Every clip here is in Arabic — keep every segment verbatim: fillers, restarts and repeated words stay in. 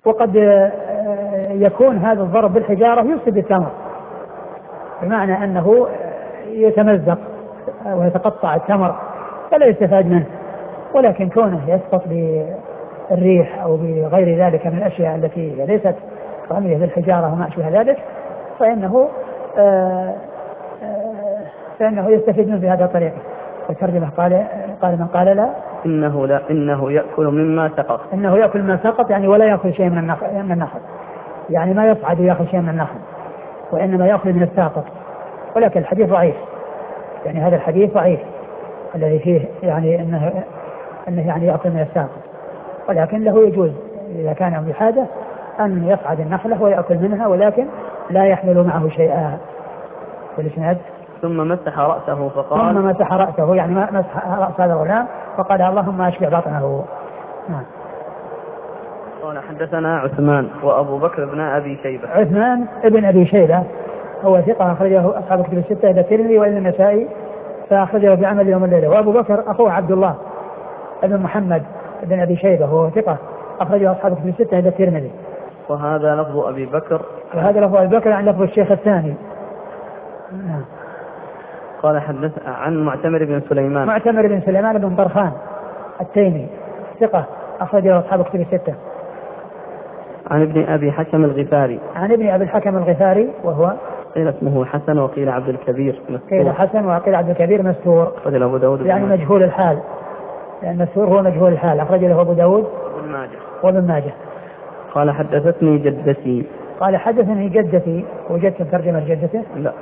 وقد يكون هذا الضرب بالحجارة يفسد التمر، بمعنى أنه يتمزق ويتقطع التمر فلا يستفاد منه، ولكن كونه يسقط بالريح أو بغير ذلك من الأشياء التي ليست رمية بالحجارة وما أشبه ذلك فإنه آآ آآ فإنه يستفيد منه بهذا الطريقة. والترجمة قال قال من قال لا إنه لا إنه يأكل مما سقط، إنه يأكل ما سقط يعني ولا يأكل شيء من النخل، من النخل يعني ما يصعد ويأكل شيء من النخل، وإنما يأكل من الساقط. ولكن الحديث ضعيف، يعني هذا الحديث ضعيف الذي فيه يعني أنه أنه يعني يأكل من الساقط، ولكن له يجوز إذا كان بحاجة أن يصعد النخلة ويأكل منها، ولكن لا يحمل معه شيئا. والإسناد ثم مسح رأسه فقال ثم مسح رأسه يعني مسح رأس هذا الغلام فقال اللهم أشبع بطنه. نعم. قال حدثنا عثمان وأبو بكر بن أبي شيبة. عثمان ابن أبي شيبة هو ثقة أخرجه أصحاب الكتب الستة إلى الترمذي وإلى النسائي فأخرجه بعمل يوم الليلة. وأبو بكر أخوه عبد الله ابن محمد ابن أبي شيبة هو ثقة أخرجه أصحاب الكتب الستة إلى الترمذي. وهذا لفظ أبي بكر وهذا لفظ أبي بكر عن لفظ الشيخ الثاني. نعم. قال حدث عن معتمر بن سليمان. معتمر بن سليمان بن طرخان التيمي ثقة أخرجه أصحاب الكتب الستة. عن ابن أبي حكم الغفاري. عن ابن أبي الحكم الغفاري وهو قيل اسمه حسن وقيل عبد الكبير مستور. قيل حسن وقيل عبد الكبير مستور. أخرج أبو داود يعني مجهول الحال، يعني مستور هو مجهول الحال. أخرج له أبو داود وابن ماجه. وابن ماجه. قال حدثتني جدتي. قال حدثني جدتي. وجدت ترجمة جدته؟ لا.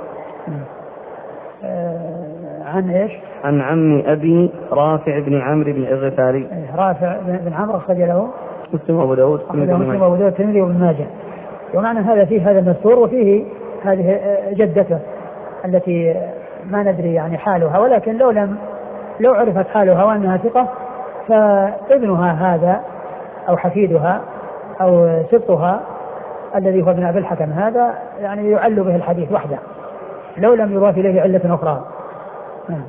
آه عن ايش؟ عن عم أبي رافع بن عمرو بن الغفاري. رافع بن عمرو أخرج له مسلم وأبو داود مسلم وأبو داود الترمذي وابن ماجه. ومعنى هذا فيه هذا المستور وفيه هذه جدته التي ما ندري يعني حالها، ولكن لو لم لو عرفت حالها وأنها ثقة فابنها هذا أو حفيدها أو سبطها الذي هو ابن أبي الحكم هذا يعني يعل به الحديث وحده لو لم يضاف إليه علة أخرى. نعم.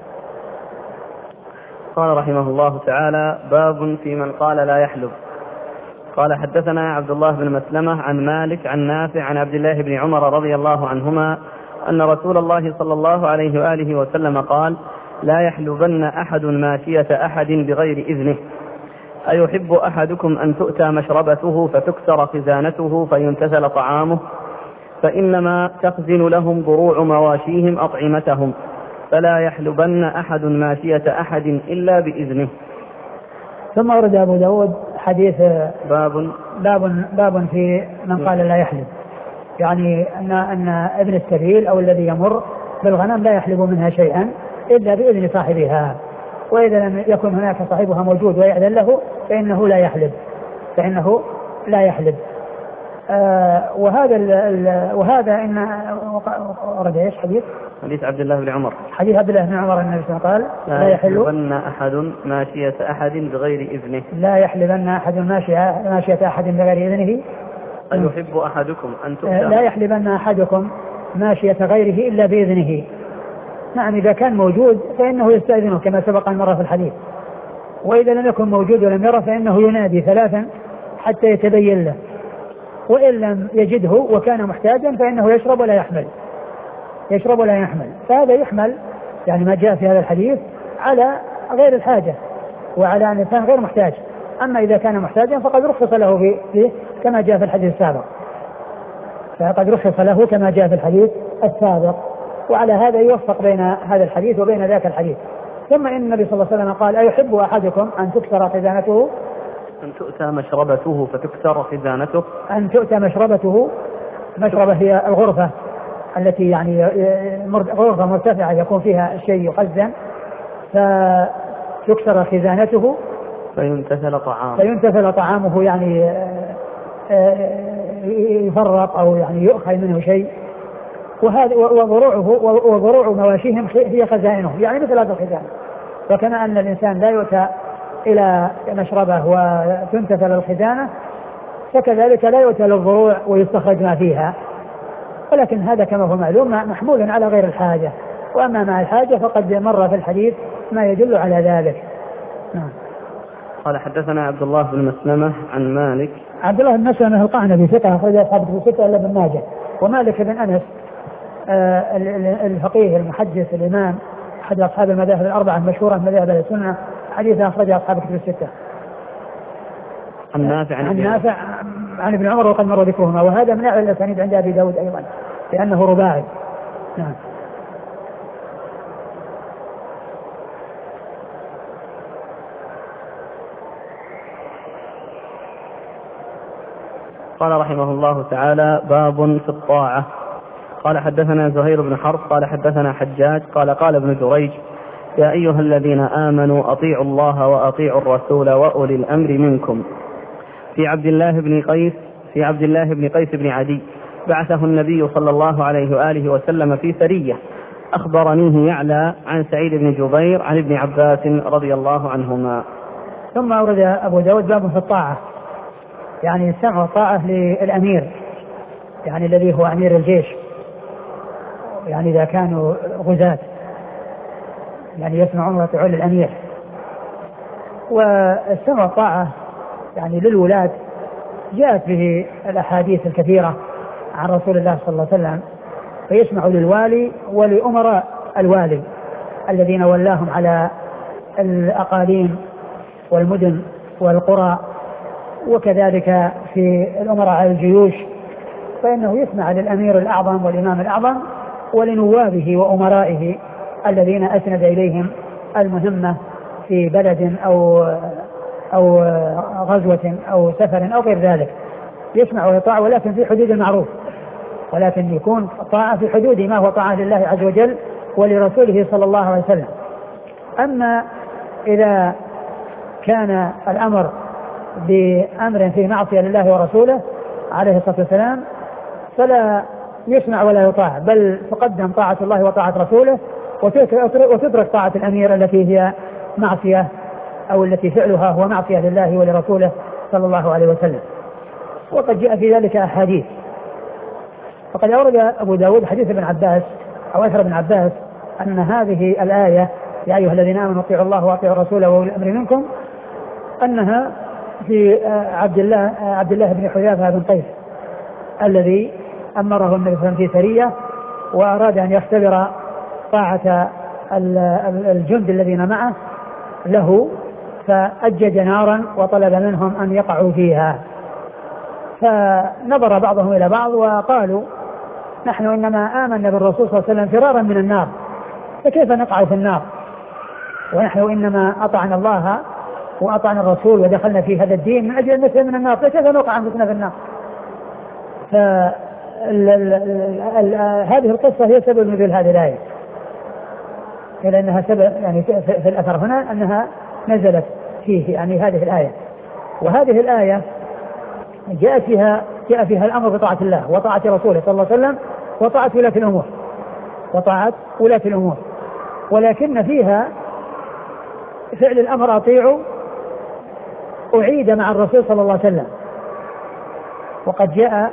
قال رحمه الله تعالى باب في من قال لا يحلب. قال حدثنا عبد الله بن مسلمة عن مالك عن نافع عن عبد الله بن عمر رضي الله عنهما أن رسول الله صلى الله عليه وآله وسلم قال لا يحلبن أحد ماشية أحد بغير إذنه. أيحب أحدكم أن تؤتى مشربته فتكسر خزانته فينتثل طعامه فإنما تخزن لهم ضروع مواشيهم أطعمتهم فلا يحلبن أحد ماشية أحد إلا بإذنه. ثم ورد أبو داود حديث باب باب باب في من قال لا يحلب، يعني أن أن ابن السبيل أو الذي يمر بالغنم لا يحلب منها شيئا إلا بإذن صاحبها، وإذا لم يكن هناك صاحبها موجود ويأذن له فإنه لا يحلب فإنه لا يحلب. آه وهذا ال ال وهذا إن ورد ايش حديث حديث عبد الله بن عمر حديث عبد الله بن عمر النبي صلى الله عليه وسلم قال لا يحلبن أحد ماشية أحد بغير إذنه. لا يحلبن أحد ماشية ماشية أحد بغير إذنه. أيحب أحدكم أن تؤتى لا يحلبن أحدكم ماشية غيره إلا بإذنه. نعم إذا كان موجود فإنه يستأذنه كما سبق أن مر في الحديث، وإذا لم يكن موجود ولم يرى فإنه ينادي ثلاثا حتى يتبين له، وإن لم يجده وكان محتاجا فإنه يشرب ولا يحمل يشرب ولا يحمل. فهذا يحمل يعني ما جاء في هذا الحديث على غير الحاجة وعلى أن الإنسان غير محتاج. أما إذا كان محتاجا فقد رخص له فيه كما جاء في الحديث السابق فقد رخص له كما جاء في الحديث السابق وعلى هذا يوفق بين هذا الحديث وبين ذاك الحديث. ثم إن النبي صلى الله عليه وسلم قال أيحب أحدكم أن تكسر خزانته أن تؤتى مشربته فتكسر خزانته أن تؤتى مشربته. مشربة هي الغرفة التي يعني غرفة مرتفعة يكون فيها الشيء يخزن فتكسر خزانته فينتثل طعامه فينتثل طعامه يعني يفرط أو يعني يؤخذ منه شيء. وهذا وضروعه وضروع مواشيهم هي خزائنه يعني مثل هذا الخزان. فكما أن الإنسان لا يؤتى إلى مشربه وتنتثل الخزانة فكذلك لا يؤتى للضروع ويستخرج ما فيها، ولكن هذا كما هو معلوم محمول على غير الحاجة، وأما مع الحاجة فقد مر في الحديث ما يدل على ذلك. نعم. قال حدثنا عبد الله بن مسلمة عن مالك. عبد الله بن مسلمة القعنبي ثقة أخرج أصحاب الكتب الستة إلا ابن ماجه. ومالك بن أنس آه الفقيه المحدث الإمام أحد أصحاب المذاهب الأربعة المشهورة من مذاهب السنة، حديث أخرج أصحاب الكتب الستة. عن نافع عن, عن نافع عن ابن عمر وقد مر ذكرهما، وهذا من أعلى الأسانيد عند أبي داود أيضا لأنه رباعي. نعم. قال رحمه الله تعالى: باب في الطاعة. قال حدثنا زهير بن حرب قال حدثنا حجاج قال قال ابن جريج: يا أيها الذين آمنوا أطيعوا الله وأطيعوا الرسول وأولي الأمر منكم. في عبد الله بن قيس في عبد الله بن قيس بن عدي بعثه النبي صلى الله عليه وآله وسلم في سرية، أخبرنيه يعلى عن سعيد بن جبير عن ابن عباس رضي الله عنهما. ثم أورد أبو داود باب في الطاعة، يعني السمع والطاعة للأمير، يعني الذي هو أمير الجيش، يعني إذا كانوا غزاة يعني يسمعون ويطيعون للأمير. والسمع والطاعة يعني للولاة جاءت به الأحاديث الكثيرة عن رسول الله صلى الله عليه وسلم، فيسمع للوالي ولأمراء الوالي الذين ولاهم على الأقاليم والمدن والقرى، وكذلك في الأمراء على الجيوش، فإنه يسمع للأمير الأعظم والإمام الأعظم ولنوابه وأمرائه الذين أسند إليهم المهمة في بلد أو أو غزوة أو سفر أو غير ذلك، يسمع ويطاع ولكن في حدود المعروف، ولكن يكون طاعة في حدود ما هو طاعة لله عز وجل ولرسوله صلى الله عليه وسلم. أما إذا كان الأمر بأمر في معصية لله ورسوله عليه الصلاة والسلام فلا يسمع ولا يطاع، بل تقدم طاعة الله وطاعة رسوله وتدرك طاعة الأمير التي هي معصية أو التي فعلها هو معصية لله ولرسوله صلى الله عليه وسلم. وقد جاء في ذلك أحاديث، فقد أورد أبو داود حديث ابن عباس أو أثر ابن عباس أن هذه الآية يا أيها الذين آمنوا أطيعوا الله وأطيعوا الرسول وأولي الأمر منكم أنها في عبد الله عبد الله بن حذافة بن قيس الذي أمره النبي صلى الله عليه وسلم في سرية وأراد أن يختبر طاعة الجند الذين معه له، فأجج نارا وطلب منهم أن يقعوا فيها، فنظر بعضهم إلى بعض وقالوا نحن إنما آمنا بالرسول صلى الله عليه وسلم فرارا من النار، فكيف نقع في النار ونحن إنما أطعنا الله وأطعنا الرسول ودخلنا في هذا الدين من أجل النفس من النار، فكيف نقع أنفسنا في النار؟ فهذه القصة هي سبب نزول هذه الآية، لأنها سبب يعني في الأثر هنا أنها نزلت فيه يعني هذه الآية. وهذه الآية جاء فيها جاء فيها الأمر بطاعة الله وطاعة رسوله صلى الله عليه وسلم وطاعة ولاة الأمور وطاعة ولاة الأمور، ولكن فيها فعل الأمر أطيعوا أعيد مع الرسول صلى الله عليه وسلم. وقد جاء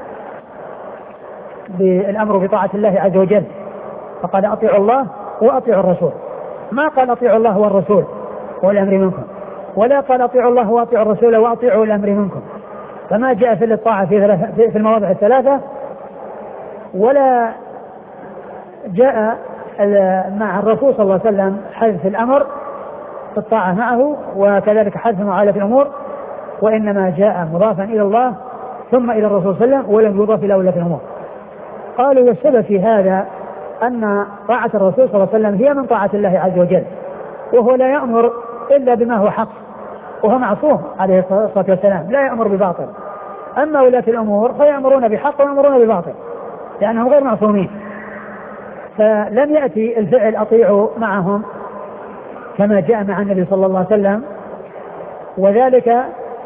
بالأمر بطاعة الله عز وجل فقال أطيعوا الله وأطيعوا الرسول، ما قال أطيعوا الله والرسول والأمر منكم، ولا قال أطيعوا الله وأطيعوا الرسول وأطيعوا الأمر منكم، فما جاء في الطاعة في في المواضع الثلاثة، ولا جاء مع الرسول صلى الله عليه وسلم حذف الأمر في الطاعة معه وكذلك حذف معالة الأمور، وإنما جاء مضافا إلى الله ثم إلى الرسول صلى الله عليه وسلم ولم يضاف إلى ولاة الأمور. قالوا والسبب في هذا أن طاعة الرسول صلى الله عليه وسلم هي من طاعة الله عز وجل، وهو لا يأمر إلا بما هو حق، وهو معصوم عليه الصلاة والسلام لا يأمر بباطل. أما ولاة الأمور فيأمرون بحق ويأمرون بباطل لأنهم غير معصومين، فلم يأتي الفعل أطيعوا معهم كما جاء مع النبي صلى الله عليه وسلم، وذلك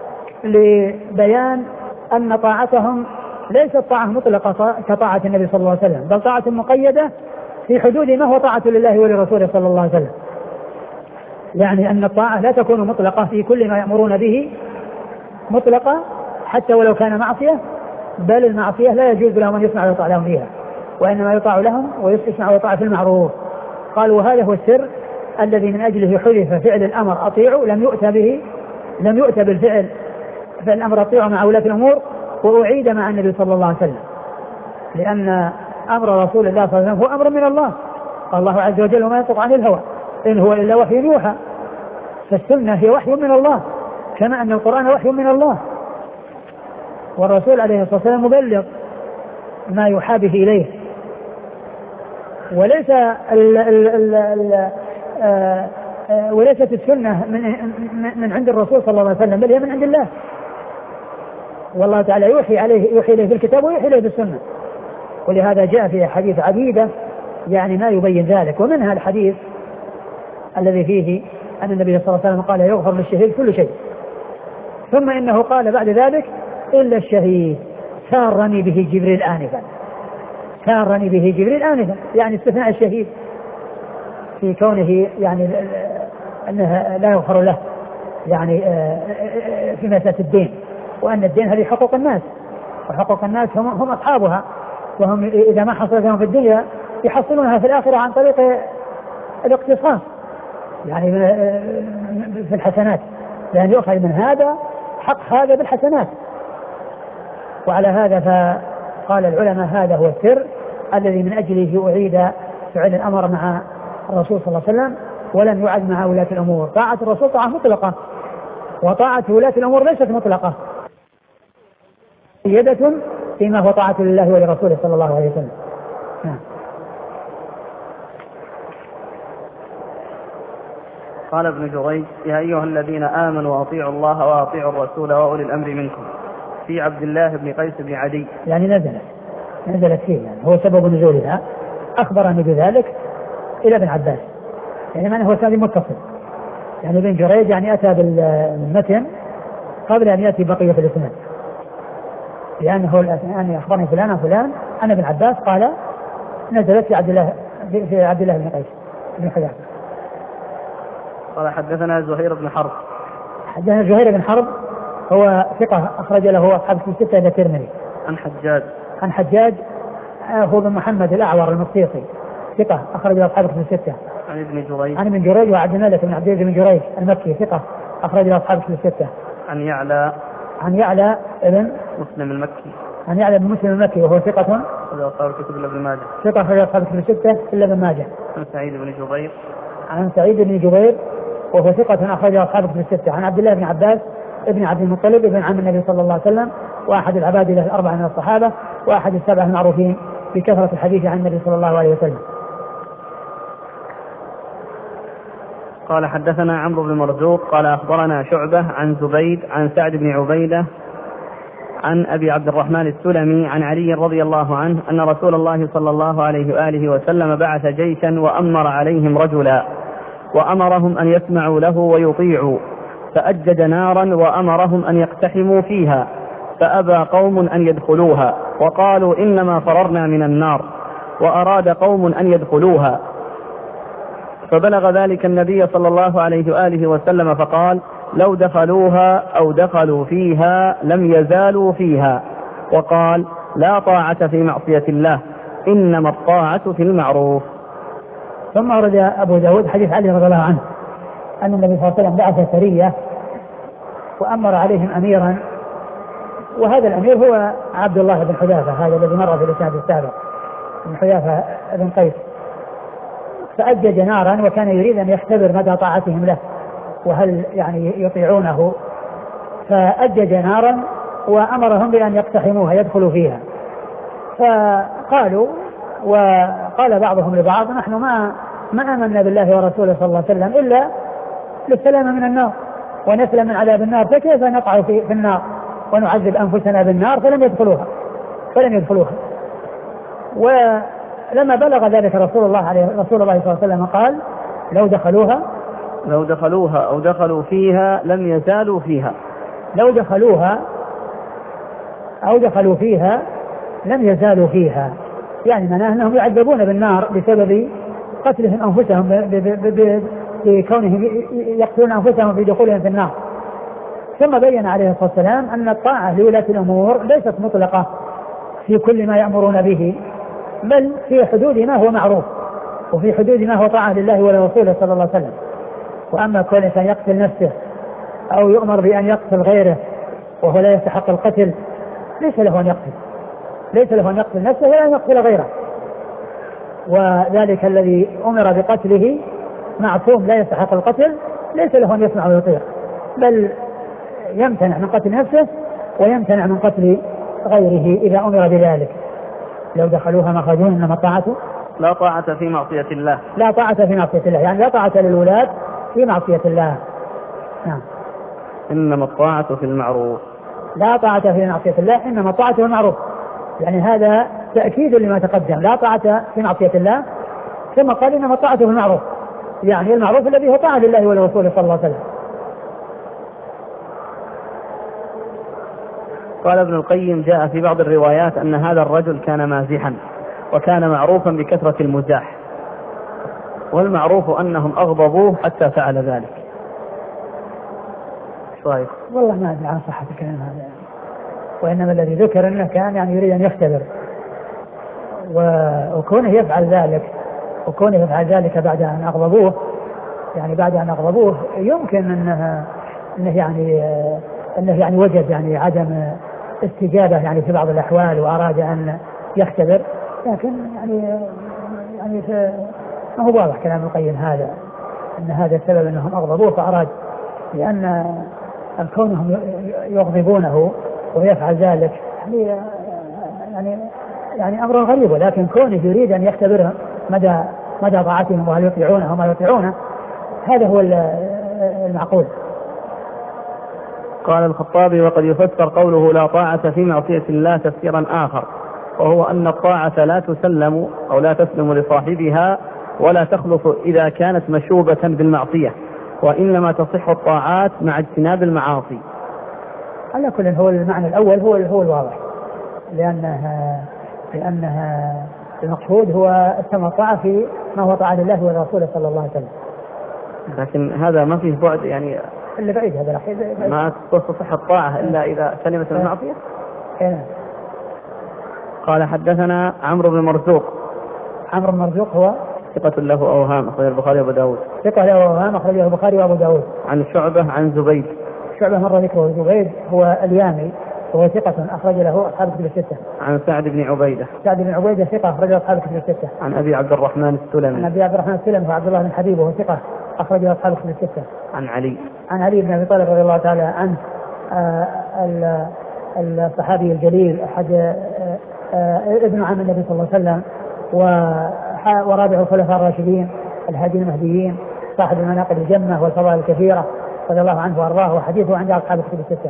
لبيان أن طاعتهم ليست طاعة مطلقة كطاعة النبي صلى الله عليه وسلم، بل طاعة مقيدة في حدود ما هو طاعة لله ولرسوله صلى الله عليه وسلم. يعني أن الطاعة لا تكون مطلقة في كل ما يأمرون به مطلقة حتى ولو كان معصية، بل المعصية لا يجوز لهم أن يسمع ويطاع لهم فيها، وإنما يطاع لهم ويسمع ويطاع في المعروف. قالوا وهذا هو السر الذي من أجله حذف فعل الأمر أطيعوا لم يؤتى به لم يؤتى بالفعل فالأمر أطيعوا مع ولاة الأمور وأعيد مع النبي صلى الله عليه وسلم، لأن أمر رسول الله صلى الله عليه وسلم هو أمر من الله. قال الله عز وجل وما ينطق عن الهوى إن هو إلا وحي يوحى، فالسنة هي وحي من الله كما أن القرآن وحي من الله، والرسول عليه الصلاة والسلام مبلغ ما يوحى به إليه. وليس ال ال ال ال آه آه وليست السنة من, من عند الرسول صلى الله عليه وسلم، بل هي من عند الله، والله تعالى يوحي عليه يوحي إليه في الكتاب ويوحي إليه في السنة. ولهذا جاء في حديث عديدة يعني ما يبين ذلك، ومنها الحديث الذي فيه أن النبي صلى الله عليه وسلم قال يغفر للشهيد كل شيء، ثم إنه قال بعد ذلك إلا الشهيد سارني به جبريل آنفا، سارني به جبريل آنفا، يعني استثناء الشهيد في كونه يعني أنه لا يغفر له يعني في مسألة الدين، وأن الدين هذه حقوق الناس، وحقوق الناس هم, هم أصحابها، وهم إذا ما حصل لهم في الدنيا يحصلونها في الآخرة عن طريق الاقتصاص يعني في الحسنات، لأن يؤخذ من هذا حق هذا بالحسنات. وعلى هذا فقال العلماء هذا هو السر الذي من أجله أعيد فعل الأمر مع الرسول صلى الله عليه وسلم ولم يعد مع ولاة الأمور. طاعة الرسول طاعة مطلقة، وطاعة ولاة الأمور ليست مطلقة، مقيدة فيما هو طاعة لله ولرسوله صلى الله عليه وسلم. نعم. قال ابن جريج يا أيها الذين آمنوا أطيعوا الله وأطيعوا الرسول وأولي الأمر منكم، في عبد الله بن قيس بن عدي يعني نزلت نزلت فيه، يعني هو سبب نزولها، أخبرني بذلك إلى ابن عباس، يعني معنى هو سند متصل، يعني ابن جريج يعني أتى بالمتن قبل أن يأتي بقية الإسناد، لأنه الآن أخبرني فلان فلان أنا ابن عباس قال نزلت في عبد الله في عبد الله بن قيس بن حذافة. قال حدثنا زهير بن حرب. حدثنا زهير بن حرب هو ثقة أخرج له أصحاب الستة إلى الترمذي. عن حجاج. عن حجاج هو بن محمد الأعور المقسيطي ثقة أخرج له أصحاب الستة. عن ابن جريج. عن ابن جريج وعبد الملك بن عبد العزيز بن جريج المكي ثقة أخرج له أصحاب الستة. عن يعلى. عن يعلى ابن مسلم المكي. عن يعلى بن مسلم المكي وهو ثقة أخرج أصحاب الكتب إلا ابن ماجه. ثقة أخرج أصحاب الكتب الستة إلا ابن ماجه. عن سعيد بن جبير. عن سعيد بن جبير وهو ثقة أخرج أصحاب الكتب الستة. عن عبد الله بن عباس ابن عبد المطلب ابن عم النبي صلى الله عليه وسلم، وأحد العباد له الأربعة من الصحابة، وأحد السبعة المعروفين بكثرة الحديث عن النبي صلى الله عليه وسلم. قال حدثنا عمرو بن مرزوق قال أخبرنا شعبة عن زبيد عن سعد بن عبيدة عن أبي عبد الرحمن السلمي عن علي رضي الله عنه أن رسول الله صلى الله عليه وآله وسلم بعث جيشا وأمر عليهم رجلا وأمرهم أن يسمعوا له ويطيعوا، فأجج نارا وأمرهم أن يقتحموا فيها، فأبى قوم أن يدخلوها وقالوا إنما فررنا من النار، وأراد قوم أن يدخلوها، فبلغ ذلك النبي صلى الله عليه وآله وسلم فقال لو دخلوها أو دخلوا فيها لم يزالوا فيها، وقال لا طاعة في معصية الله إنما الطاعة في المعروف. ثم أورد أبو داود حديث علي رضي الله عنه أن النبي صلى الله عليه وسلم بعث سرية وأمر عليهم أميرا، وهذا الأمير هو عبد الله بن حذافة هذا الذي مر في الإسناد السابق بن حذافة بن قيس، فأجج نارا وكان يريد أن يختبر مدى طاعتهم له وهل يعني يطيعونه، فأجج نارا وأمرهم بأن يقتحموها يدخلوا فيها، فقالوا وقال بعضهم لبعض نحن ما ما آمنا بالله ورسوله صلى الله عليه وسلم إلا للسلام من النار ونسلم من عذاب النار، فكيف نقع في, في النار ونعذب أنفسنا بالنار؟ فلم يدخلوها فلم يدخلوها ولما بلغ ذلك رسول الله عليه رسول الله صلى الله عليه وسلم قال لو دخلوها لو دخلوها أو دخلوا فيها لم يزالوا فيها لو دخلوها أو دخلوا فيها لم يزالوا فيها، يعني معناه أنهم يعذبون بالنار بسبب قتلهم أنفسهم بكونهم يقتلون أنفسهم في دخولهم في النار. ثم بين عليه الصلاة والسلام أن الطاعة لولاة الأمور ليست مطلقة في كل ما يأمرون به، بل في حدود ما هو معروف وفي حدود ما هو طاعة لله ولرسوله صلى الله عليه وسلم. وأما كل إنسان يقتل نفسه أو يؤمر بأن يقتل غيره وهو لا يستحق القتل ليس له أن يقتل ليس له أن يقتل نفسه ولا أن يقتل غيره. وذلك الذي أمر بقتله معصوم لا يستحق القتل ليس له أن يسمع ويطيع، بل يمتنع من قتل نفسه ويمتنع من قتل غيره إذا أمر بذلك. لو دخلوها ما خرجون إنما طاعة لا طاعة في معصية الله لا طاعة في معصية الله، يعني لا طاعة للولاة في معصية الله. نعم. إنما الطاعة في المعروف لا طاعة في معصية الله إنما الطاعة في المعروف، يعني هذا تأكيد لما تقدم، لا طاعة في معصية الله ثم قال إنما الطاعة في المعروف، يعني المعروف الذي هو طاعة لله ولرسوله صلى الله عليه وسلم. قال ابن القيم جاء في بعض الروايات أن هذا الرجل كان مازحا وكان معروفا بكثرة المزاح، والمعروف أنهم أغضبوه حتى فعل ذلك. شوية. والله ما أدري عن صحة الكلام هذا، وإنما الذي ذكر أنه كان يعني يريد أن يختبر، وكونه يفعل ذلك وكونه يفعل ذلك بعد أن أغضبوه، يعني بعد أن أغضبوه يمكن أنه أنه يعني أنه يعني وجد يعني عدم استجابة يعني في بعض الأحوال وأراد أن يختبر، لكن يعني يعني ما هو واضح كلام القيم هذا أن هذا السبب أنهم أغضبوه فأراد، لأن كونهم يغضبونه ويفعل ذلك يعني يعني يعني أمر غريب، ولكن كونه يريد أن يختبرهم مدى مدى طاعتهم وهل يطيعونه وما يطيعونه، هذا هو المعقول. قال الخطابي وقد يفسر قوله لا طاعة في معصية الله تفسيرا آخر، وهو أن الطاعة لا تسلم أو لا تسلم لصاحبها ولا تخلص إذا كانت مشوبة بالمعصية، وإنما تصح الطاعات مع اجتناب المعاصي. على كل هو المعنى الأول هو هو الواضح، لأنها لأنها المقصود هو السمع والطاعة في ما هو طاعة لله ورسوله صلى الله عليه وسلم. لكن هذا ما فيه بعد يعني اللي بعيد هذا الأخير ما تصح الطاعة إلا إذا سلمت المعصية. قال حدثنا عمرو بن مرزوق. عمرو بن مرزوق هو ثقة له أوهام أخرجه البخاري وأبو داود. ثقة له أوهام أخرجه البخاري وأبو داود. عن شعبة عن زبيد. شعبة مرة ذكره. زبيد هو اليامي وهو ثقة أخرج له أصحاب الكتب الستة. عن سعد بن عبيدة. سعد بن عبيدة ثقة أخرج له أصحاب الكتب الستة. عن أبي عبد الرحمن السلمي. عن أبي عبد الرحمن السلمي وعبد الله بن حبيب وهو ثقة أخرج له أصحاب الكتب الستة. عن علي. عن علي بن أبي طالب رضي الله تعالى عنه آه الصحابي الجليل أحد آه آه ابن عم النبي صلى الله عليه وسلم ورابع الخلفاء الراشدين الهادين المهديين صاحب المناقب الجمة والفضائل الكثيرة رضي الله عنه وأرضاه، وحديثه عند أصحاب الكتب الستة.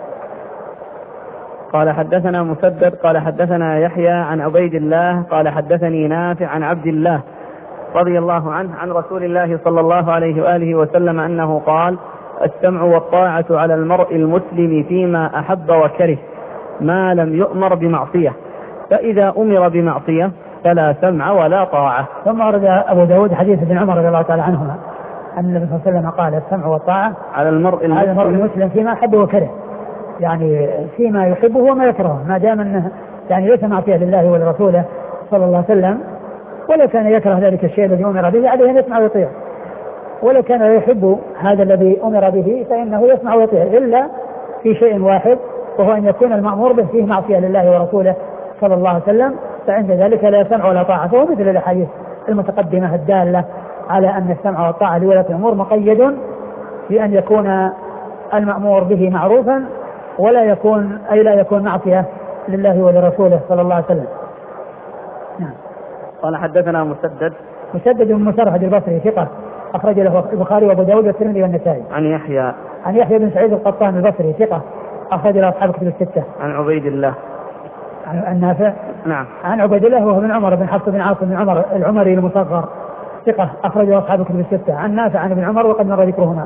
قال حدثنا مسدد قال حدثنا يحيى عن عبيد الله قال حدثني نافع عن عبد الله رضي الله عنه عن رسول الله صلى الله عليه وآله وسلم أنه قال: السمع والطاعة على المرء المسلم فيما أحب وكره ما لم يؤمر بمعصية، فإذا أمر بمعصية فلا سمع ولا طاعة. ثم ورد أبو داود حديث ابن عمر رضي الله تعالى عنهما أن النبي صلى الله عليه وسلم قال: السمع والطاعة على المرء المسلم, على المرء المسلم فيما أحب وكره، يعني فيما يحبه وما يكرهه، ما دام أنه يعني ليس معصية لله ولرسوله صلى الله عليه وسلم، ولا كان يكره ذلك الشيء الذي أمر به عليه أن يسمع ويطيع، ولا كان يحب هذا الذي أمر به فإنه يسمع ويطيع، إلا في شيء واحد وهو أن يكون المأمور به فيه معصية لله ورسوله صلى الله عليه وسلم، فعند ذلك لا سمع ولا طاعة. فهو مثل الأحاديث المتقدمة الدالة على أن السمع والطاعة لولاة الأمور مقيد بأن يكون المأمور به معروفا ولا يكون أي لا يكون معصية لله ولرسوله صلى الله عليه وسلم. نعم. قال حدثنا مسدد. مسدد بن مسرهد البصري ثقة أخرج له البخاري وأبو داود والترمذي والنسائي. عن يحيى. عن يحيى بن سعيد القطان البصري ثقة أخرج له أصحاب الكتب الستة. عن عبيد الله. عن نافع. نعم. عن عبيد الله وهو بن عمر بن حفص بن عاصم بن عمر العمري المصغر ثقة أخرج له أصحاب الكتب الستة. عن نافع عن ابن عمر وقد مر ذكرهما.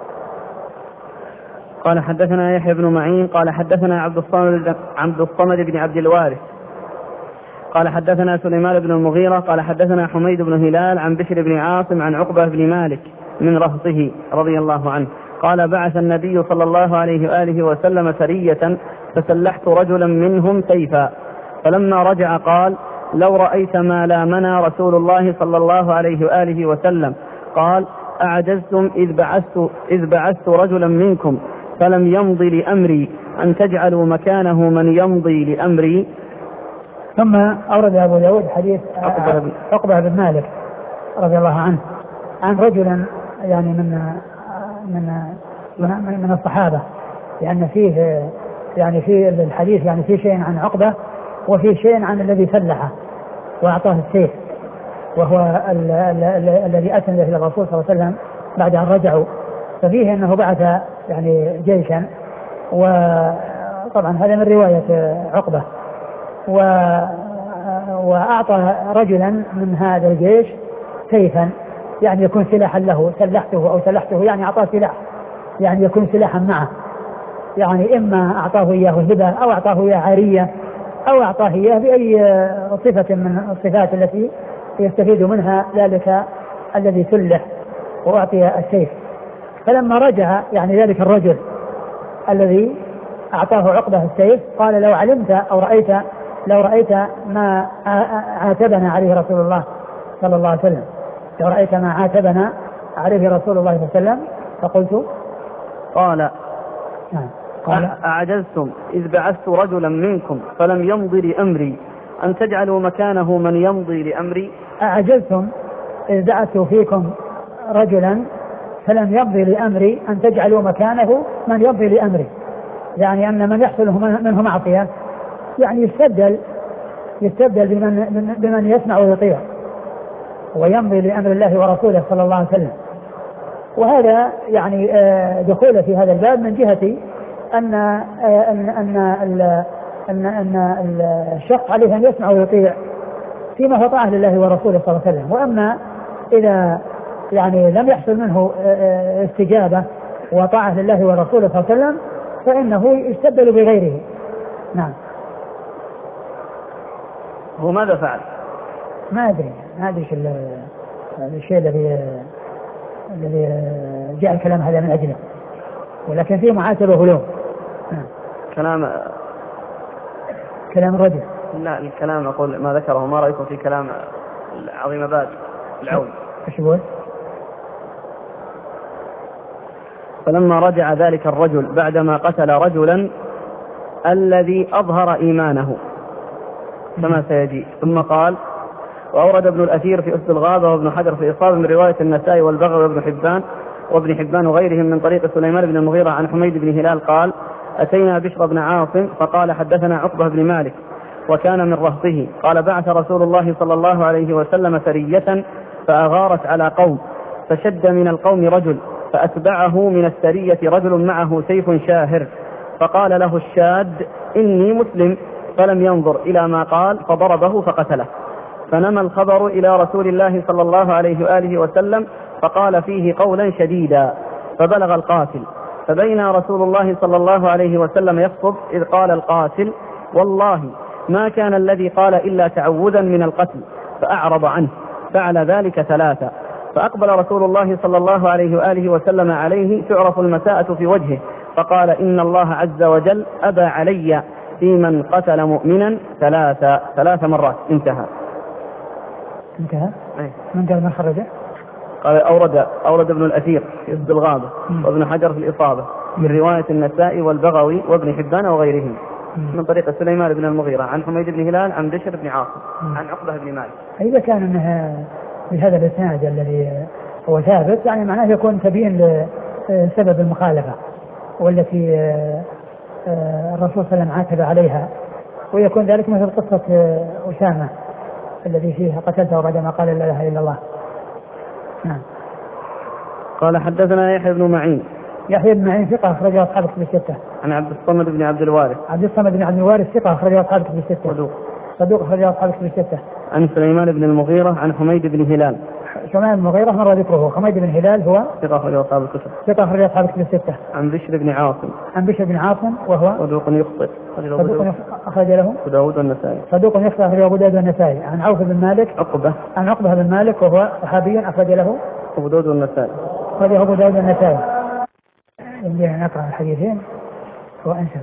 قال حدثنا يحيى بن معين قال حدثنا عبد الصمد عبد الصمد بن عبد الوارث قال حدثنا سليمان بن المغيرة قال حدثنا حميد بن هلال عن بشر بن عاصم عن عقبة بن مالك من رهطه رضي الله عنه قال: بعث النبي صلى الله عليه وآله وسلم سرية فسلحت رجلا منهم سيفا، فلما رجع قال: لو رأيت ما لامنا رسول الله صلى الله عليه وآله وسلم. قال: أعجزتم إذ بعثت, إذ بعثت رجلا منكم فلم يمضي لأمري أن تجعلوا مكانه من يمضي لأمري. ثم أورد أبو داود حديث عقبة بن مالك رضي الله عنه عن رجلا يعني من من من, من الصحابة، لأن فيه يعني في الحديث يعني في شيء عن عقبة وفي شيء عن الذي فلحه وأعطاه السيف، وهو الذي أسند إلى الرسول صلى الله عليه وسلم بعد أن رجعوا، ففيه أنه بعث يعني جيشا، وطبعا هذا من رواية عقبة، وأعطى رجلا من هذا الجيش سيفا يعني يكون سلاحا له، سلحته أو سلحته يعني أعطاه سلاح يعني يكون سلاحا معه، يعني إما أعطاه إياه هبة أو أعطاه إياه عارية أو أعطاه إياه بأي صفة من الصفات التي يستفيد منها ذلك الذي سلح وأعطي السيف. فلما رجع يعني ذلك الرجل الذي أعطاه عقبة السيف قال لو علمت أو رأيت لو رأيت ما عاتبنا عليه رسول الله صلى الله عليه وسلم لو رأيت ما عاتبنا عليه رسول الله صلى الله عليه وسلم. فقلت قال قال أعجزتم إذ بعثت رجلا منكم فلم يمضي لأمري أن تجعلوا مكانه من يمضي لأمري. أعجزتم إذ بعثت فيكم رجلا فلم يمضي لأمري أن تجعلوا مكانه من يمضي لأمري، يعني أن من يحصل منه معصية يعني يستبدل يستبدل بمن, بمن يسمع ويطيع ويمضي لأمر الله ورسوله صلى الله عليه وسلم. وهذا يعني دخول في هذا الباب من جهة أن أن أن أن, أن الشخص عليه أن يسمع ويطيع فيما هو طاعة لله ورسوله صلى الله عليه وسلم، وأما إذا يعني لم يحصل منه استجابة وطاعة لله ورسوله صلى الله عليه وسلم فإنه يستبدل بغيره. نعم. هو ماذا فعل؟ ما أدري ما أدري الشيء الذي الذي جاء الكلام هذا من أجله، ولكن فيه معاتبة وهلوم. نعم. كلام كلام الرجل. لا الكلام أقول ما ذكره ما رأيكم في كلام عظيم باد العون. إيش يقول؟ فلما رجع ذلك الرجل بعدما قتل رجلا الذي أظهر إيمانه كما سيجي، ثم قال وأورد ابن الأثير في أسد الغابة وابن حجر في إصابة من رواية النسائي والبغوي وابن حبان وابن حبان وغيرهم من طريق سليمان بن المغيرة عن حميد بن هلال قال أتينا بشر بن عاصم فقال حدثنا عقبة بن مالك وكان من رهطه قال بعث رسول الله صلى الله عليه وسلم سرية فأغارت على قوم فشد من القوم رجل فأتبعه من السرية رجل معه سيف شاهر فقال له الشاد إني مسلم فلم ينظر إلى ما قال فضربه فقتله. فنمى الخبر إلى رسول الله صلى الله عليه وآله وسلم فقال فيه قولا شديدا فبلغ القاتل، فبين رسول الله صلى الله عليه وسلم يخطب إذ قال القاتل والله ما كان الذي قال إلا تعوذا من القتل فأعرض عنه فعل ذلك ثلاثة. فأقبل رسول الله صلى الله عليه وآله وسلم عليه تعرف المساءة في وجهه فقال إن الله عز وجل أبى علي في من قتل مؤمنا ثلاثة ثلاث مرات. انتهى. انتهى. من قال من خرجه؟ قال أورد أورد ابن الأثير في أسد الغابة وابن حجر في الإصابة من رواية النسائي والبغوي وابن حبان وغيرهم من طريق سليمان بن المغيرة عن حميد بن هلال عن بشر بن عاصم عن عقبة بن مالك. إذا كان أنها بهذا الإسناد الذي هو ثابت يعني معناه يكون تبين لسبب المخالفة والتي الرسول صلى الله عليه وسلم عاتب عليها، ويكون ذلك مثل قصة أسامة الذي فيه قتلته بعدما قال لا إله إلا الله. نعم. قال حدثنا يحيى بن معين. يحيى بن معين ثقة أخرجه أصحاب الكتب الستة. عن عبد الصمد بن عبد الوارث. عبد الصمد بن عبد الوارث ثقة أخرجه أصحاب الكتب الستة. صدوق. صدوق أخرجه أصحاب الكتب الستة. عن سليمان بن المغيرة عن حميد بن هلال. سليمان بن المغيرة مر ذكره. حميد بن هلال هو ثقة أخرجه أصحاب الكتب. ثقة أخرجه أصحاب الكتب الستة. عن بشر بن عاصم. عن بشر بن عاصم وهو صدوق يخطئ. صدوق أخرج له أبو داود والنسائي. صدوق يخطئ أخرجه أبو داود والنسائي. عن عوف بن مالك. عقبة. عن عقبة بن مالك وهو صحابي أخرج له أبو داود والنسائي. أخرجه أبو داود والنسائي. يمكن نقرأ الحديثين وأنسب.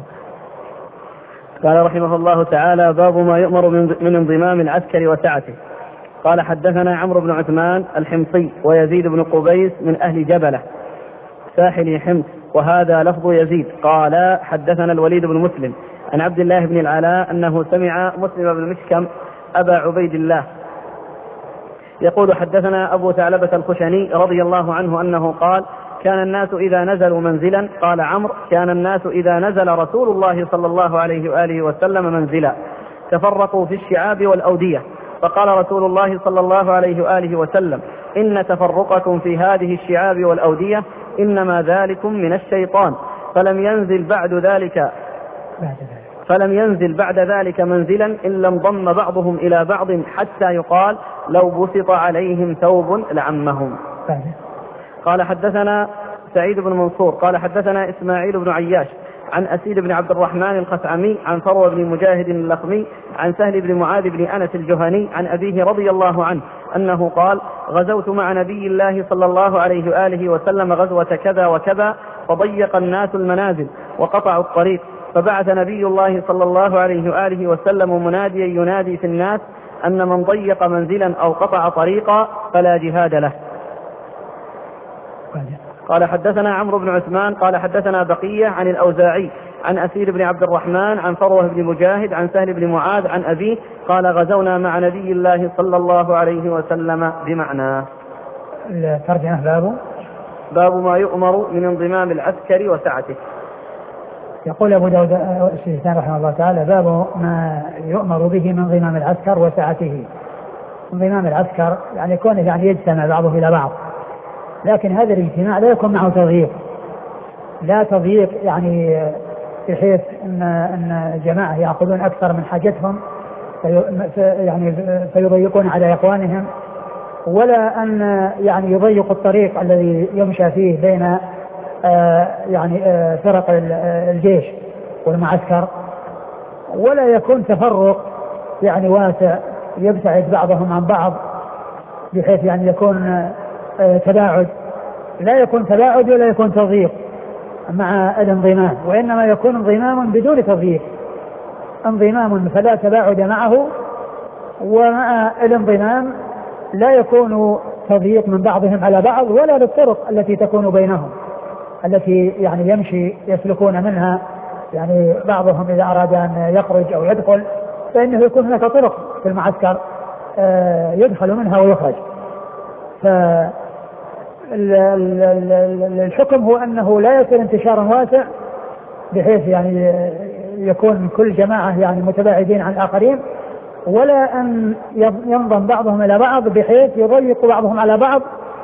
قال رحمه الله تعالى باب ما يؤمر من انضمام العسكر وسعته. قال حدثنا عمرو بن عثمان الحمصي ويزيد بن قبيس من أهل جبلة ساحل حمص، وهذا لفظ يزيد. قال حدثنا الوليد بن مسلم عن عبد الله بن العلاء أنه سمع مسلم بن مشكم أبا عبيد الله يقول حدثنا أبو ثعلبة الخشني رضي الله عنه أنه قال كان الناس إذا نزلوا منزلا، قال عمرو كان الناس إذا نزل رسول الله صلى الله عليه وآله وسلم منزلا تفرقوا في الشعاب والأودية، فقال رسول الله صلى الله عليه وآله وسلم إن تفرقكم في هذه الشعاب والأودية إنما ذلكم من الشيطان، فلم ينزل بعد ذلك فلم ينزل بعد ذلك منزلا إلا انضم بعضهم إلى بعض حتى يقال لو بسط عليهم ثوب لعمهم. قال حدثنا سعيد بن منصور قال حدثنا إسماعيل بن عياش عن أسيد بن عبد الرحمن الخثعمي عن فروة بن مجاهد اللخمي عن سهل بن معاذ بن أنس الجهني عن أبيه رضي الله عنه أنه قال غزوت مع نبي الله صلى الله عليه وآله وسلم غزوة كذا وكذا، فضيق الناس المنازل وقطعوا الطريق، فبعث نبي الله صلى الله عليه وآله وسلم مناديا ينادي في الناس أن من ضيق منزلا أو قطع طريقا فلا جهاد له. قال حدثنا عمرو بن عثمان قال حدثنا بقية عن الأوزاعي عن أسير بن عبد الرحمن عن فروة بن مجاهد عن سهل بن معاذ عن أبيه قال غزونا مع نبي الله صلى الله عليه وسلم بمعنى. ترجمة باب باب ما يؤمر من انضمام العسكر وسعته. يقول أبو داود السجستاني رحمه الله تعالى باب ما يؤمر به من انضمام العسكر وسعته. انضمام العسكر يعني يكون يعني يجتمع بعضه إلى بعض، لكن هذا الاجتماع لا يكون معه تضييق، لا تضييق يعني بحيث ان ان جماعه ياخذون اكثر من حاجتهم في يعني فيضيقون على اخوانهم، ولا ان يعني يضيق الطريق الذي يمشى فيه بين آه يعني آه فرق الجيش والمعسكر، ولا يكون تفرق يعني واسع يبتعد بعضهم عن بعض بحيث يعني يكون آه تباعد، لا يكون تباعد ولا يكون تضييق مع الانضمام، وإنما يكون انضمام بدون تضييق، انضمام فلا تباعد معه، ومع الانضمام لا يكون تضييق من بعضهم على بعض ولا للطرق التي تكون بينهم التي يعني يمشي يسلكون منها، يعني بعضهم إذا أراد أن يخرج أو يدخل فإنه يكون هناك طرق في المعسكر يدخل منها ويخرج. فالحكم هو أنه لا يصير انتشارا واسع بحيث يعني يكون كل جماعة يعني متباعدين عن الآخرين، ولا أن ينضم بعضهم إلى بعض بحيث يضيق بعضهم على بعض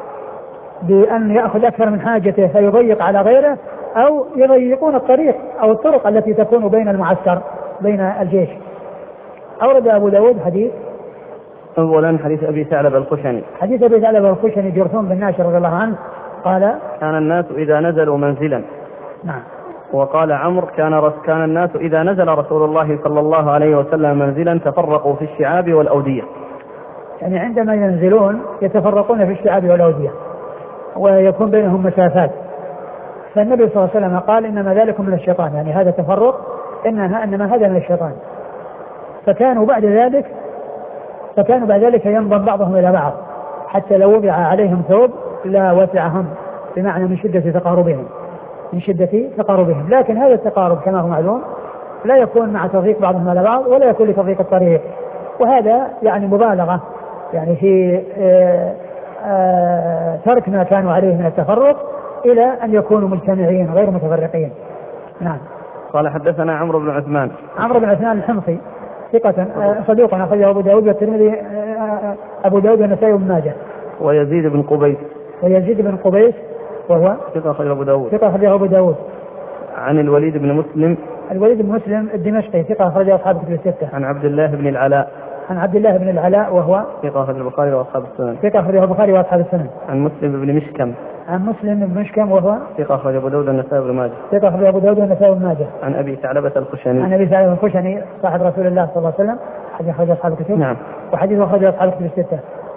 بأن يأخذ أكثر من حاجته فيضيق على غيره، أو يضيقون الطريق أو الطرق التي تكون بين المعسكر بين الجيش. أورد أبو داود حديث أولا حديث أبي ثعلبة الخشني حديث أبي ثعلبة الخشني جرثوم بن ناشر رضي الله عنه قال كان الناس إذا نزلوا منزلا. نعم. وقال عمرو كان رس كان الناس إذا نزل رسول الله صلى الله عليه وسلم منزلا تفرقوا في الشعاب والأودية، يعني عندما ينزلون يتفرقون في الشعاب والأودية ويكون بينهم مسافات، فالنبي صلى الله عليه وسلم قال إنما ذلك من الشيطان، يعني هذا تفرق إنما, إنما هذا من الشيطان. فكانوا بعد ذلك فكانوا بعد ذلك ينضم بعضهم إلى بعض حتى لو وضع عليهم ثوب لا وسعهم، بمعنى من شدة تقاربهم من شدة تقاربهم لكن هذا التقارب كما هو معلوم لا يكون مع تضييق بعضهم على بعض ولا يكون لتضييق الطريق، وهذا يعني مبالغة يعني في آآ آآ ترك ما كانوا عليه من التفرق إلى أن يكونوا مجتمعين غير متفرقين. نعم. قال حدثنا عمرو بن عثمان عمرو بن عثمان الحمصي ثقة صدوق أخرجه أبو داود والترمذي أبو داود والنسائي وابن ماجه. ويزيد بن قبيس ويزيد بن قبيس وهو ثقة أخرجه أبو داود ثقة أخرجه أبو داود. عن الوليد بن مسلم الوليد بن مسلم الدمشقي ثقة أخرجه أصحاب الكتب الستة. عن عبد الله بن العلاء عن عبد الله بن العلاء وهو ثقة أخرجه البخاري وأصحاب السنن. ثقة أخرجه البخاري وأصحاب السنن. عن مسلم بن مشكم عن مسلم بن مشكم وهو ثقة أخرجه أبو داود والنسائي وابن ماجه. ثقة أخرجه أبو داود والنسائي وابن ماجه. عن أبي ثعلبة الخشني عن أبي ثعلبة الخشني صاحب رسول الله صلى الله عليه وسلم حديث أخرجه أصحاب الكتب. نعم. وحديث أخرجه أصحاب الكتب الستة.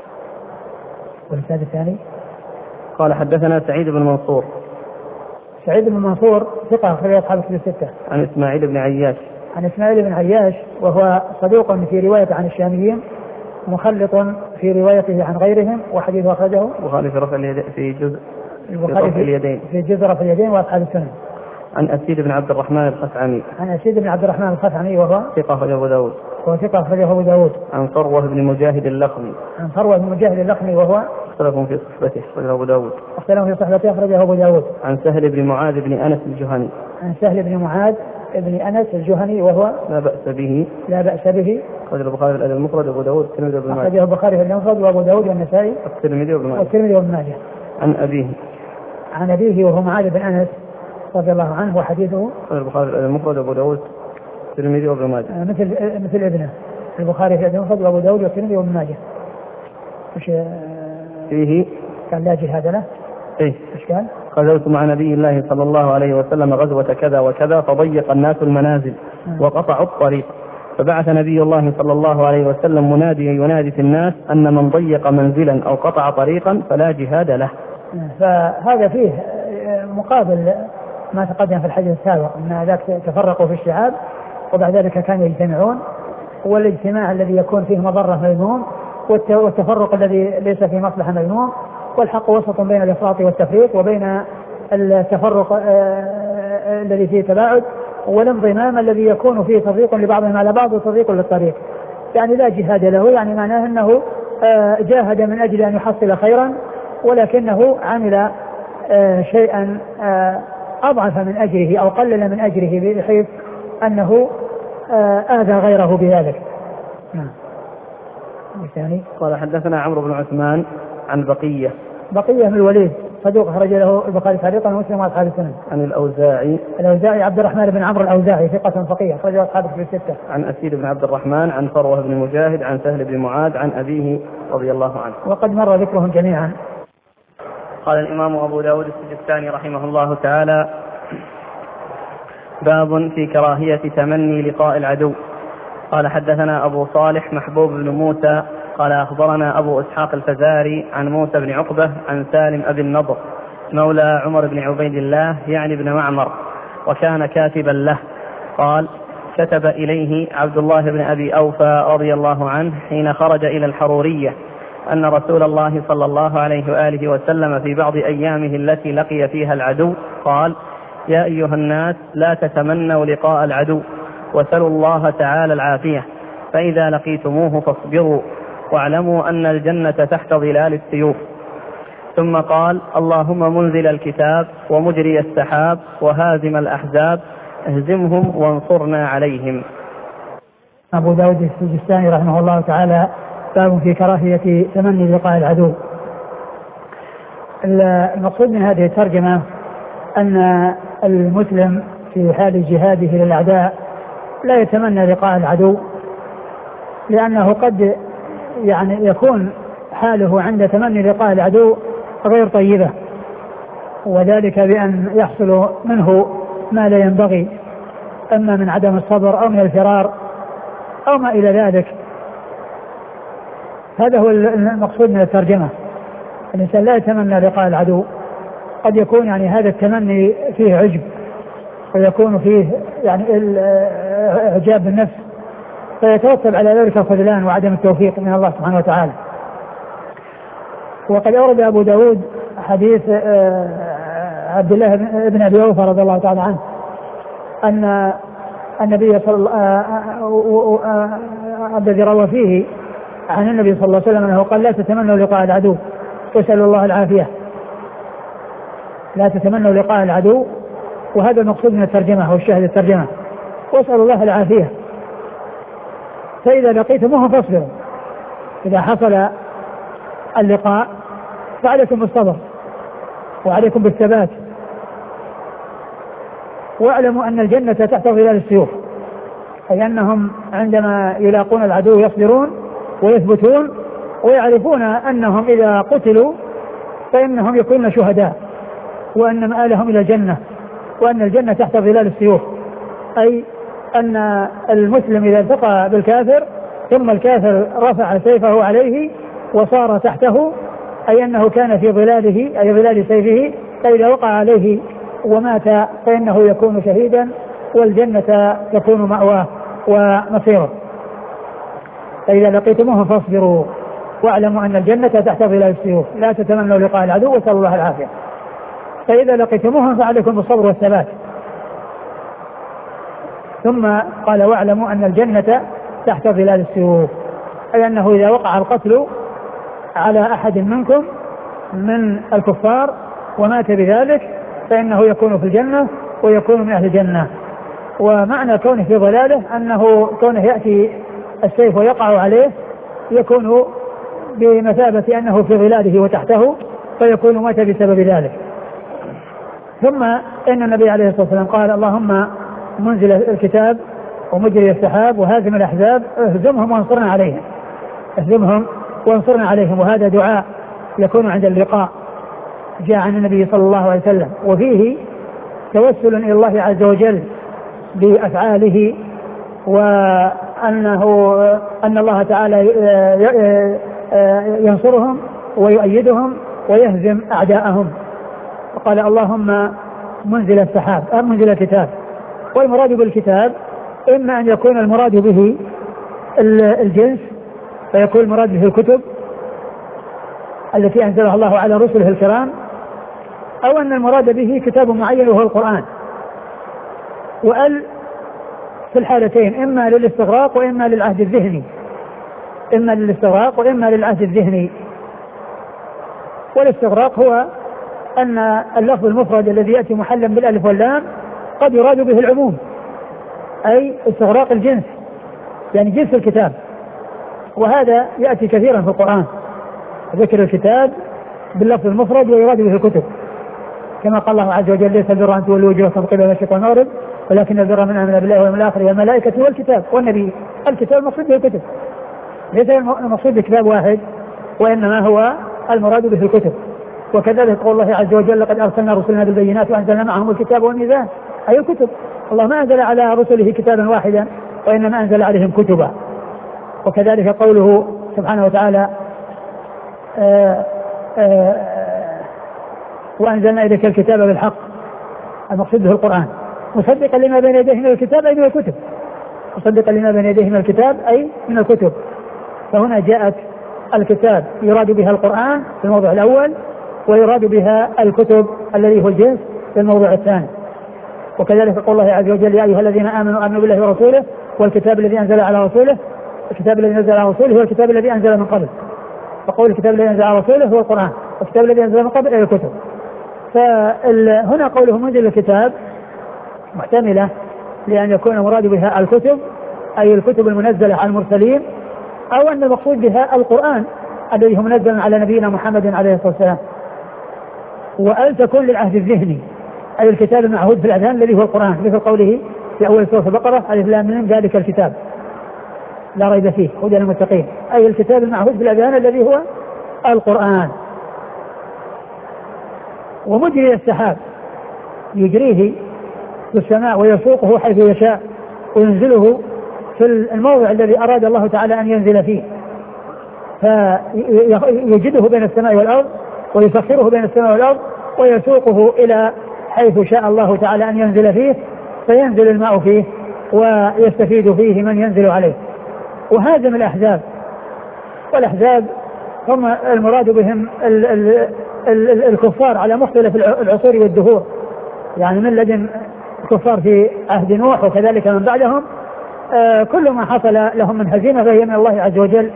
والإسناد الثاني قال حدثنا سعيد بن منصور سعيد بن منصور ثقة أخرجه أصحاب الكتب الستة. عن إسماعيل بن عياش عن إسماعيل بن عياش وهو صدوق في رواية عن الشاميين مخلط في روايته عن غيرهم، وحديث أخرجه البخاري في رفع اليدين في جزء البخاري في اليدين في جزء رفع اليدين وأصحاب السنن. عن أسيد بن عبد الرحمن الخثعمي عن أسيد بن عبد الرحمن الخثعمي وهو ثقة أخرجه أبو داود وهو ثقة أخرجه أبو داود. عن فروة بن مجاهد اللخمي عن فروة بن مجاهد اللخمي وهو اختلفوا في صحبته أخرجه أبو داود اختلفوا في صحبته أخرجه أبو داود. عن سهل بن معاذ بن أنس الجهني عن سهل بن معاذ بن أنس الجهني وهو لا بأس به لا بأس به أخرجه البخاري في الأدب المفرد وأبو داود والترمذي وابن ماجه أخرجه البخاري في الأدب المفرد وأبو داود والنسائي والترمذي وابن ماجه والترمذي وابن ماجه. عن أبيه عن أبيه وهو معاذ بن أنس رضي الله عنه وحديثه أخرجه البخاري في الأدب المفرد وأبو داود والترمذي وابن ماجه مثل مثل ابنه البخاري في الأدب المفرد وأبو داود والترمذي وابن ماجه. وش فيه قال لا جهاد له إيه إيش قال؟ غزوت مع نبي الله صلى الله عليه وسلم غزوة كذا وكذا فضيق الناس المنازل وقطعوا الطريق فبعث نبي الله صلى الله عليه وسلم مناديا ينادي في الناس أن من ضيق منزلا أو قطع طريقا فلا جهاد له. فهذا فيه مقابل ما تقدم في الحديث السابق أن ذاك تفرقوا في الشعاب وبعد ذلك كانوا يجتمعون، والاجتماع الذي يكون فيه مضرة مذموم والتفرق الذي ليس فيه مصلحة مذموم، والحق وسط بين الإفراط والتفريق وبين التفرق الذي فيه تباعد والانضمام الذي يكون فيه تضييق لبعضهم على بعض وتضييق للطريق. يعني لا جهاد له، يعني معناه أنه جاهد من أجل أن يحصل خيرا ولكنه عمل شيئا أضعف من أجره أو قلل من أجره بحيث أنه آذى غيره بذلك. نعم. الثاني قال حدثنا عمرو بن عثمان عن بقية بقية من الوليد صدوق خرج له البخاري تعليقا ومسلم واصحاب السنن. عن الأوزاعي الأوزاعي عبد الرحمن بن عمرو الأوزاعي ثقة فقيه خرج أصحابه في الستة. عن أسيد بن عبد الرحمن عن فروة بن مجاهد عن سهل بن معاذ عن أبيه رضي الله عنه وقد مر ذكرهم جميعا. قال الإمام أبو داود السجستاني رحمه الله تعالى: باب في كراهية تمني لقاء العدو. قال حدثنا أبو صالح محبوب بن موسى قال أخبرنا أبو إسحاق الفزاري عن موسى بن عقبة عن سالم أبي النضر مولى عمر بن عبيد الله يعني بن معمر وكان كاتبا له قال: كتب إليه عبد الله بن أبي أوفى رضي الله عنه حين خرج إلى الحرورية أن رسول الله صلى الله عليه وآله وسلم في بعض أيامه التي لقي فيها العدو قال: يا أيها الناس لا تتمنوا لقاء العدو وسلوا الله تعالى العافية، فإذا لقيتموه فاصبروا واعلموا أن الجنة تحت ظلال السيوف. ثم قال: اللهم منزل الكتاب ومجري السحاب وهازم الأحزاب اهزمهم وانصرنا عليهم. أبو داود السجستاني رحمه الله تعالى: باب في كراهية تمني لقاء العدو. المقصود من هذه الترجمة أن المسلم في حال جهاده للأعداء لا يتمنى لقاء العدو، لأنه قد يعني يكون حاله عند تمني لقاء العدو غير طيبة، وذلك بأن يحصل منه ما لا ينبغي، أما من عدم الصبر أو من الفرار أو ما إلى ذلك. هذا هو المقصود من الترجمة. الإنسان لا يتمنى لقاء العدو، قد يكون يعني هذا التمني فيه عجب ويكون فيه يعني إعجاب بالنفس، فيترتب على ذلك الخذلان وعدم التوفيق من الله سبحانه وتعالى. وقد أورد أبو داود حديث عبد الله بن أبي أوفى رضي الله تعالى عنه أن النبي صلى الله الذي روى فيه عن النبي صلى الله عليه وسلم أنه قال: لا تتمنوا لقاء العدو واسألوا الله العافية. لا تتمنوا لقاء العدو، وهذا المقصود من الترجمة والشاهد الترجمة، واسألوا الله العافية، فإذا لقيتموهم فاصبروا. إذا حصل اللقاء فعليكم بالصبر وعليكم بالثبات، واعلموا أن الجنة تحت ظلال السيوف، أي أنهم عندما يلاقون العدو يصبرون ويثبتون ويعرفون أنهم إذا قتلوا فإنهم يكونون شهداء، وأن مآلهم إلى الجنة، وأن الجنة تحت ظلال السيوف، أي أن المسلم إذا التقى بالكافر ثم الكافر رفع سيفه عليه وصار تحته، أي أنه كان في ظلاله أي ظلال سيفه، فإذا وقع عليه ومات فإنه يكون شهيدا والجنة تكون مأواه ومصيره. فإذا لقيتموهم فاصبروا واعلموا أن الجنة تحت ظلال السيوف لا تتمنوا لقاء العدو واسألوا الله العافية. فإذا لقيتموهم فعليكم بالصبر والثبات. ثم قال واعلموا أن الجنة تحت ظلال السيوف، أي أنه إذا وقع القتل على أحد منكم من الكفار ومات بذلك فإنه يكون في الجنة ويكون من أهل الجنة. ومعنى كونه في ظلاله أنه كونه يأتي السيف ويقع عليه يكون بمثابة أنه في ظلاله وتحته فيكون مات بسبب ذلك. ثم إن النبي عليه الصلاة والسلام قال اللهم منزل الكتاب ومجري السحاب وهازم الأحزاب اهزمهم وانصرنا عليهم، اهزمهم وانصرنا عليهم. وهذا دعاء يكون عند اللقاء جاء عن النبي صلى الله عليه وسلم، وفيه توسل إلى الله عز وجل بأفعاله، وأنه أن الله تعالى ينصرهم ويؤيدهم ويهزم أعداءهم. وقال اللهم منزل السحاب منزل الكتاب. والمراد بالكتاب إما أن يكون المراد به الجنس فيكون المراد به الكتب التي أنزلها الله على رسله الكرام، أو أن المراد به كتاب معين وهو القرآن. وأل في الحالتين إما للاستغراق وإما للعهد الذهني، إما للاستغراق وإما للعهد الذهني. والاستغراق هو أن اللفظ المفرد الذي يأتي محلا بالألف واللام قد يراد به العموم، أي استغراق الجنس يعني جنس الكتاب، وهذا يأتي كثيرا في القرآن ذكر الكتاب باللفظ المفرد ويراد به الكتب، كما قال الله عز وجل ليس البر أن تولوا وجوهكم قبل المشرق والمغرب ولكن البر من آمن بالله واليوم الآخر والملائكة والكتاب والنبي. الكتاب المقصود به الكتب، ليس المقصود بكتاب واحد وإنما هو المراد به الكتب. وكذلك قول الله عز وجل لقد أرسلنا رسلنا بالبينات وأنزلنا معهم الكتاب والميزان، أي الكتب. الله ما أنزل على رسله كتابا واحدا وإنما أنزل عليهم كتبا. وكذلك قوله سبحانه وتعالى آآ آآ وأنزلنا إليك الكتاب بالحق، المقصود به القرآن مصدقا لما بين يديه من الكتاب أي من الكتب، مصدقا لما بين يديه من الكتاب أي من الكتب. فهنا جاءت الكتاب يراد بها القرآن في الموضع الأول، ويراد بها الكتب الذي هو الجنس في الموضع الثاني. وكذلك قول الله عز وجل يا أيها الذين آمنوا آمنوا بالله ورسوله والكتاب الذي أنزل على رسوله، الكتاب الذي أنزل على رسوله هو الكتاب الذي أنزل من قبل، فقول الكتاب الذي أنزل على رسوله هو القرآن، والكتاب الذي أنزل من قبل هي الكتب. فهنا قوله منزل الكتاب محتملة لأن يكون المراد بها الكتب أي الكتب المنزلة على المرسلين، أو أن المقصود بها القرآن الذي هو منزل على نبينا محمد عليه الصلاة والسلام. وأن تكون للعهد الذهني أي الكتاب المعهود في الأذهان الذي هو القرآن، مثل قوله في أول سورة البقرة ألف لام ميم ذلك الكتاب لا ريب فيه هدى للمتقين، أي الكتاب المعهود في الأذهان الذي هو القرآن. ومجري السحاب يجريه في السماء ويسوقه حيث يشاء وينزله في الموضع الذي أراد الله تعالى أن ينزل فيه، فيجده بين السماء والأرض ويسخره بين السماء والأرض ويسوقه إلى حيث شاء الله تعالى أن ينزل فيه، فينزل الماء فيه ويستفيد فيه من ينزل عليه. وهازم الأحزاب، والأحزاب هم المراد بهم ال ال ال الكفار على مختلف العصور والدهور، يعني من لدن الكفار في عهد نوح وكذلك من بعدهم، آه كل ما حصل لهم من هزيمة فهي من الله عز وجل،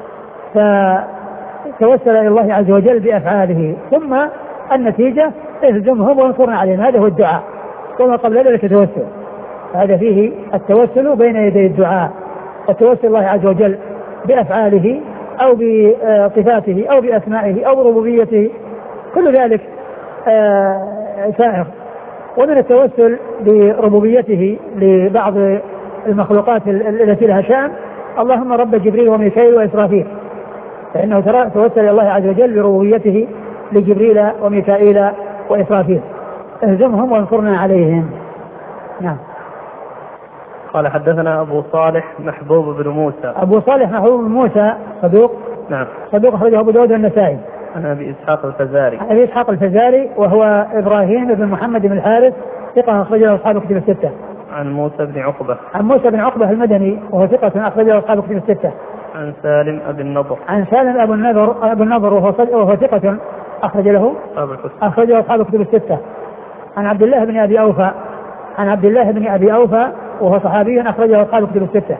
فتوسل إلى الله عز وجل بأفعاله، ثم النتيجة اهزمهم وانصرنا عليهم، هذا هو الدعاء، وما قبل ذلك التوسل. هذا فيه التوسل بين يدي الدعاء، التوسل الله عز وجل بأفعاله أو بصفاته أو بأسمائه أو بربوبيته، كل ذلك سائغ. ومن التوسل بربوبيته لبعض المخلوقات التي لها شأن اللهم رب جبريل وميكائيل وإسرافيل، فإنه توسل إلى الله عز وجل بربوبيته لجبريل وميكائيل وإسرافيل، اهزمهم وانصرنا عليهم. نعم. قال حدثنا أبو صالح محبوب بن موسى. أبو صالح محبوب بن موسى صدوق. نعم. صدوق أخرجه أبو داود والنسائي. عن أبي إسحاق الفزاري. أبي إسحاق الفزاري وهو إبراهيم بن محمد بن الحارث ثقة أخرجه أصحاب الكتب الستة. عن موسى بن عقبة. عن موسى بن عقبة المدني وهو ثقة أخرجه أصحاب الكتب الستة. عن سالم أبي النضر. عن سالم أبو النضر أبو النضر وهو ثقة أخرج له أخرجه أصحاب الكتب الستة. عن عبد الله بن أبي أوفى عن عبد الله بن أبي أوفى وهو صحابي أخرجه أصحاب الكتب الستة.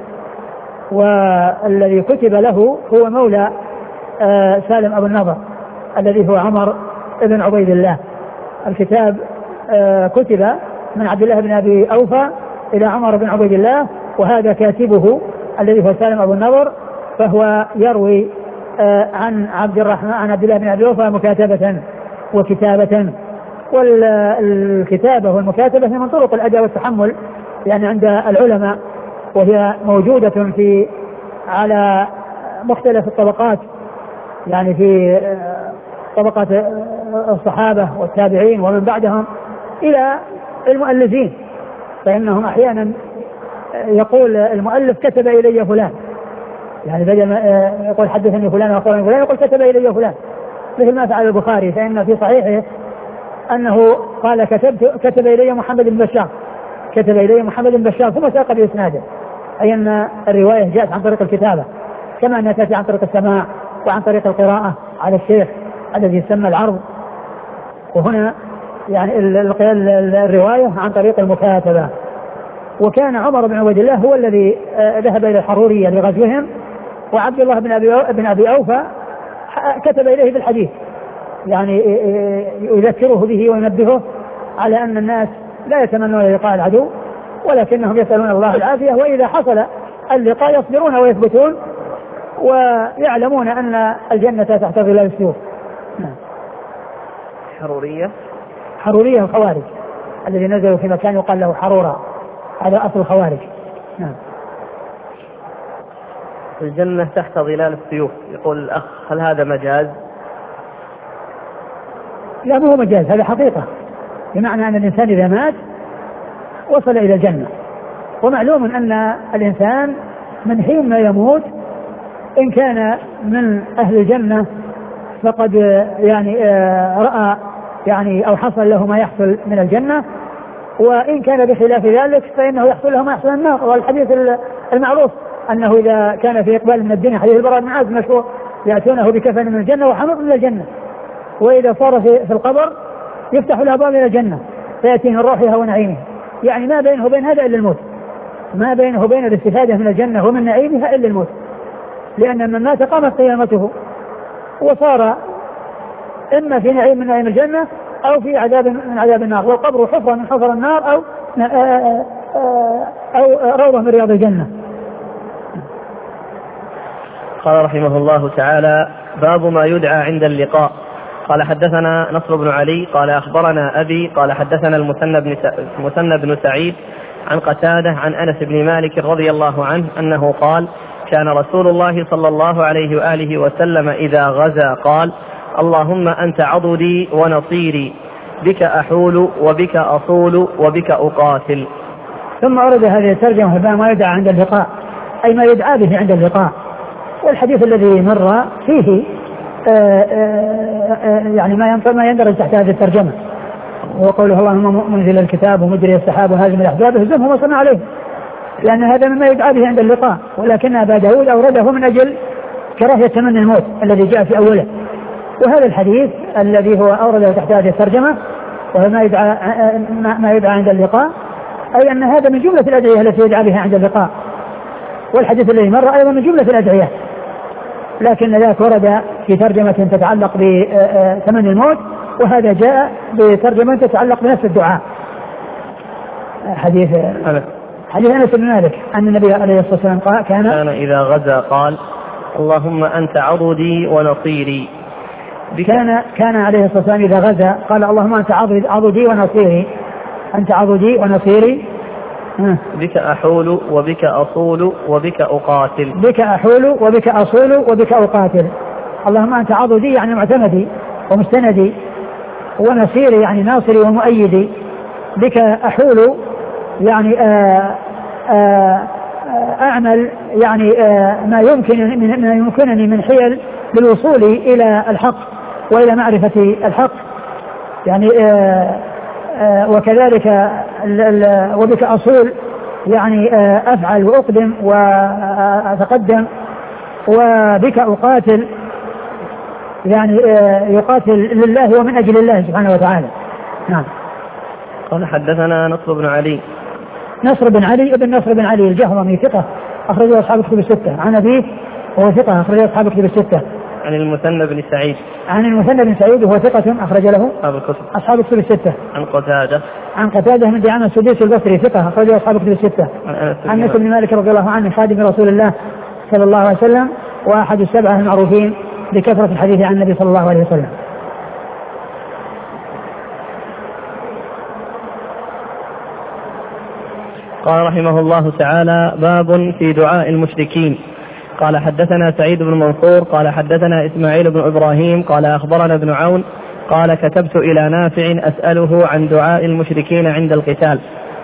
والذي كتب له هو مولى آه سالم أبو النضر الذي هو عمر بن عبيد الله. الكتاب آه كتب من عبد الله بن أبي أوفى إلى عمر بن عبيد الله، وهذا كاتبه الذي هو سالم أبو النضر، فهو يروي آه عن عبد الرحمن عن عبد الله بن أبي أوفى مكاتبة وكتابة. والكتابة والمكاتبة هي من طرق الأداء والتحمل يعني عند العلماء، وهي موجودة في على مختلف الطبقات، يعني في طبقة الصحابة والتابعين ومن بعدهم إلى المؤلفين، فإنهم أحيانا يقول المؤلف كتب إلي فلان، يعني بدل ما يقول حدثني فلان وقال فلان يقول كتب إلي فلان، مثل ما فعل البخاري، فإن في صحيحه أنه قال كتبت كتب إلي محمد بن بشار كتب إلي محمد بن بشار ثم ساق بإسناده، أي أن الرواية جاءت عن طريق الكتابة كما أنها تأتي عن طريق السماع وعن طريق القراءة على الشيخ الذي يسمى العرض. وهنا يعني الرواية عن طريق المكاتبة. وكان عمر بن عبيد الله هو الذي ذهب إلى الحرورية لغزوهم، وعبد الله بن أبي بن أبي أوفى كتب إليه بالحديث، يعني يذكره به وينبهه على أن الناس لا يتمنون لقاء العدو ولكنهم يسألون الله العافية، وإذا حصل اللقاء يصبرون ويثبتون ويعلمون أن الجنة تحت ظلال السيوف. حرورية حرورية الخوارج الذي نزلوا في مكان يقال له حرورة، هذا أصل الخوارج. نعم. الجنة تحت ظلال السيوف، يقول الأخ هل هذا مجاز؟ لا، مو مجاز، هذا حقيقة، بمعنى أن الإنسان إذا مات وصل إلى الجنة. ومعلوم أن الإنسان من حين ما يموت إن كان من أهل الجنة فقد يعني رأى يعني أو حصل له ما يحصل من الجنة، وإن كان بخلاف ذلك فإنه يحصل له ما يحصل النار. والحديث المعروف أنه إذا كان في إقبال من الدنيا، حديث البراء بن عازب مشهور، يأتونه بكفن من الجنة وحمر من الجنة، وإذا صار في, في القبر يفتح له باب إلى الجنة فيأتيه من روحها ونعيمها، يعني ما بينه وبين هذا إلا الموت، ما بينه وبين الاستفادة من الجنة ومن نعيمها إلا الموت، لأن من مات قامت قيامته وصار إما في نعيم من نعيم الجنة أو في عذاب من عذاب النار، والقبر حفرة من حفر النار أو أو روضة من رياض الجنة. قال رحمه الله تعالى: باب ما يدعى عند اللقاء. قال حدثنا نصر بن علي قال أخبرنا أبي قال حدثنا المثنى بن المثنى بن سعيد عن قتادة عن أنس بن مالك رضي الله عنه أنه قال: كان رسول الله صلى الله عليه وآله وسلم إذا غزا قال: اللهم أنت عضدي ونصيري، بك أحول وبك أصول وبك أقاتل. ثم أرد هذه الترجمة ما يدعى عند اللقاء، أي ما يدعى به عند اللقاء. والحديث الذي مر فيه آآ آآ يعني ما يندرج تحت هذه الترجمة، وقوله اللهم منزل الكتاب ومجري السحاب وهازم الأحزاب اهزمهم وصلنا عليه، لأن هذا مما يدعى به عند اللقاء. ولكن أبا داود أورده من أجل كراهية تمني الموت الذي جاء في أوله. وهذا الحديث الذي هو أورده تحت هذه الترجمة وهو ما يدعى ما يدعى عند اللقاء، أي أن هذا من جملة الأدعية التي يدعى بها عند اللقاء. والحديث الذي مر أيضا من جملة الأدعية، لكن ذاك ورد في ترجمة تتعلق بتمني الموت، وهذا جاء بترجمة تتعلق بنفس الدعاء. حديث حديث أنس بن مالك أن النبي عليه الصلاة والسلام قال كان كان إذا غزا قال: اللهم أنت عضدي ونصيري. كان كان عليه الصلاة والسلام إذا غزا قال: اللهم أنت عضدي ونصيري، أنت عضدي ونصيري، بك أحول وبك أصول وبك أقاتل. بك أحول وبك أصول وبك أقاتل. اللهم أنت عضدي يعني معتمدي ومستندي، ونصيري يعني ناصري ومؤيدي. بك أحول يعني آآ آآ أعمل يعني ما يمكن من ما يمكنني من حيل للوصول إلى الحق وإلى معرفة الحق، يعني آآ آآ وكذلك ال ال وبك أصول يعني أفعل وأقدم وأتقدم وبك أقاتل، يعني يقاتل لله ومن أجل الله سبحانه وتعالى. نعم. قال حدثنا نصر بن علي. نصر بن علي ابن نصر بن علي الجهضمي ثقة أخرجه أصحاب الكتب الستة. عن أبيه وهو ثقة أخرجه أصحاب الكتب الستة. عن المثنى بن سعيد. عن المثنى بن سعيد وهو ثقة أخرج له أصحاب الكتب أصحاب الكتب الستة. عن قتادة. عن قتادة من دعامة السديس البصري ثقة أخرجه أصحاب الكتب الستة. عن أنس بن مالك رضي الله عنه خادم رسول الله صلى الله عليه وسلم وأحد السبعة المعروفين بكثرة الحديث عن النبي صلى الله عليه وسلم. قال رحمه الله تعالى: باب في دعاء المشركين. قال حدثنا سعيد بن منصور قال حدثنا إسماعيل بن إبراهيم قال أخبرنا ابن عون قال كتبت إلى نافع أسأله عن دعاء المشركين عند القتال،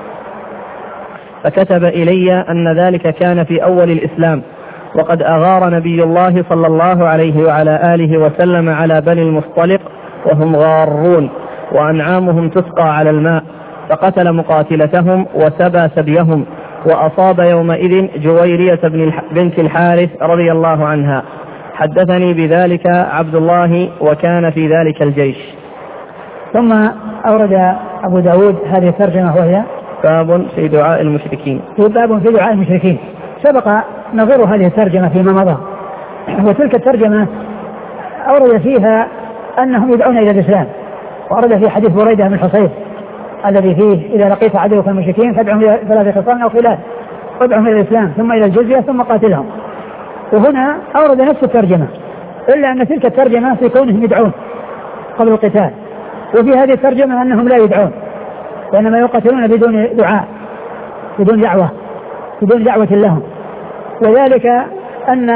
فكتب إلي أن ذلك كان في أول الإسلام، وقد أغار نبي الله صلى الله عليه وعلى آله وسلم على بني المصطلق وهم غارون وأنعامهم تسقى على الماء، فقتل مقاتلتهم وسبى سبيهم، وأصاب يومئذ جويرية بنت الحارث رضي الله عنها. حدثني بذلك عبد الله وكان في ذلك الجيش. ثم أورد أبو داود هذه الترجمة وهي باب في دعاء المشركين. في باب في دعاء المشركين. سبق نظر هذه الترجمة فيما مضى، وتلك الترجمة أورد فيها أنهم يدعون إلى الإسلام، وأورد في حديث بريدة بن الحصير الذي فيه إذا لقيت عدوك المشركين فادعهم إلى ثلاثة خصال أو خلال، وادعهم إلى الإسلام ثم إلى الجزية ثم قاتلهم. وهنا أورد نفس الترجمة، إلا أن تلك الترجمة في كونهم يدعون قبل القتال، وفي هذه الترجمة أنهم لا يدعون وإنما يقاتلون بدون دعاء، بدون دعوة، بدون دعوة لهم. وذلك أن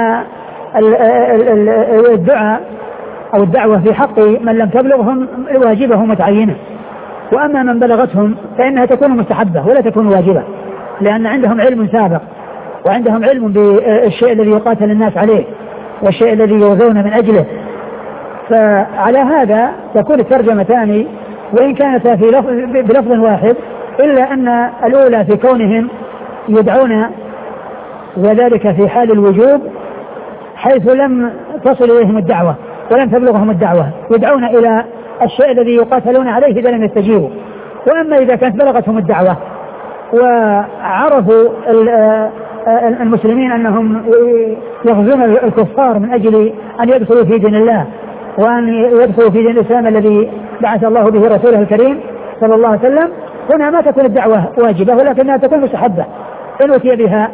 الدعاء أو الدعوة في حق من لم تبلغهم واجبة متعينة، وأما من بلغتهم فإنها تكون مستحبة ولا تكون واجبة، لأن عندهم علم سابق وعندهم علم بالشيء الذي يقاتل الناس عليه والشيء الذي يغزون من أجله. فعلى هذا تكون الترجمتان وإن كانتا في لفظ بلفظ واحد، إلا أن الأولى في كونهم يدعون، وذلك في حال الوجوب حيث لم تصل إليهم الدعوة ولم تبلغهم الدعوة، يدعون إلى الشيء الذي يقاتلون عليه إذا لم يستجيبوا. وأما إذا كانت بلغتهم الدعوة وعرفوا المسلمين أنهم يغزون الكفار من أجل أن يدخلوا في دين الله وأن يدخلوا في دين الإسلام الذي بعث الله به رسوله الكريم صلى الله عليه وسلم، هنا ما تكون الدعوة واجبة ولكنها تكون مستحبة، إن أتي بها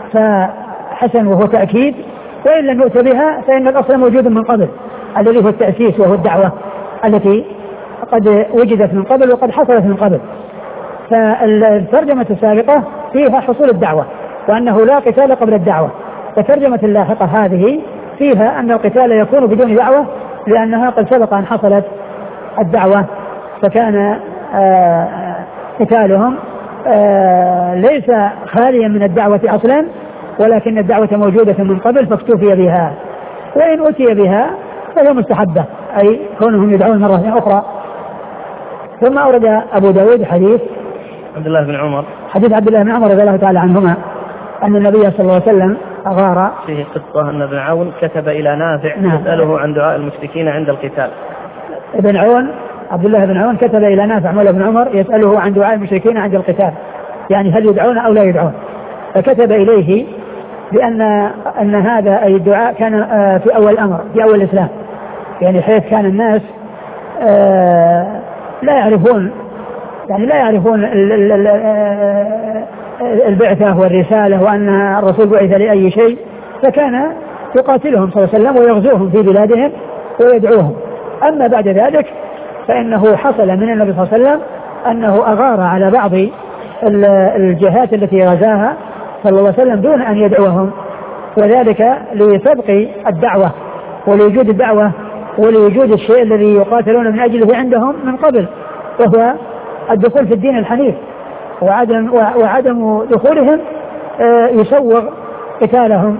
فحسن وهو تأكيد، وإن لم يؤت بها فإن الأصل موجود من قبل الذي هو التأسيس وهو الدعوة التي قد وجدت من قبل وقد حصلت من قبل. فالترجمة السابقة فيها حصول الدعوة وأنه لا قتال قبل الدعوة، والترجمة اللاحقة هذه فيها أن القتال يكون بدون دعوة لأنها قد سبق أن حصلت الدعوة، فكان آه قتالهم آه ليس خاليا من الدعوة أصلا، ولكن الدعوة موجودة من قبل فاكتفي بها، وإن أتي بها فهي مستحبة، أي كونهم يدعون مرة أخرى. ثم أورد أبو داود حديث عبد الله بن عمر حديث عبد الله بن عمر رضي الله تعالى عنهما أن النبي صلى الله عليه وسلم أغار فيه قصة أن ابن عون كتب إلى نافع يسأله عن دعاء المشركين عند القتال. ابن عون عبد الله بن عون كتب إلى نافع مولى بن عمر يسأله عن دعاء المشركين عند القتال، يعني هل يدعون أو لا يدعون، فكتب إليه بأن أن هذا أي الدعاء كان في أول الأمر في أول الإسلام، يعني حيث كان الناس لا يعرفون يعني لا يعرفون البعثة والرسالة وأن الرسول بعث لأي شيء، فكان يقاتلهم صلى الله عليه وسلم ويغزوهم في بلادهم ويدعوهم. أما بعد ذلك فإنه حصل من النبي صلى الله عليه وسلم أنه أغار على بعض الجهات التي غزاها صلى الله عليه وسلم دون أن يدعوهم، وذلك لسبق الدعوة ولوجود الدعوة ولوجود الشيء الذي يقاتلون من أجله عندهم من قبل، وهو الدخول في الدين الحنيف، وعدم, وعدم دخولهم يسوغ قتالهم.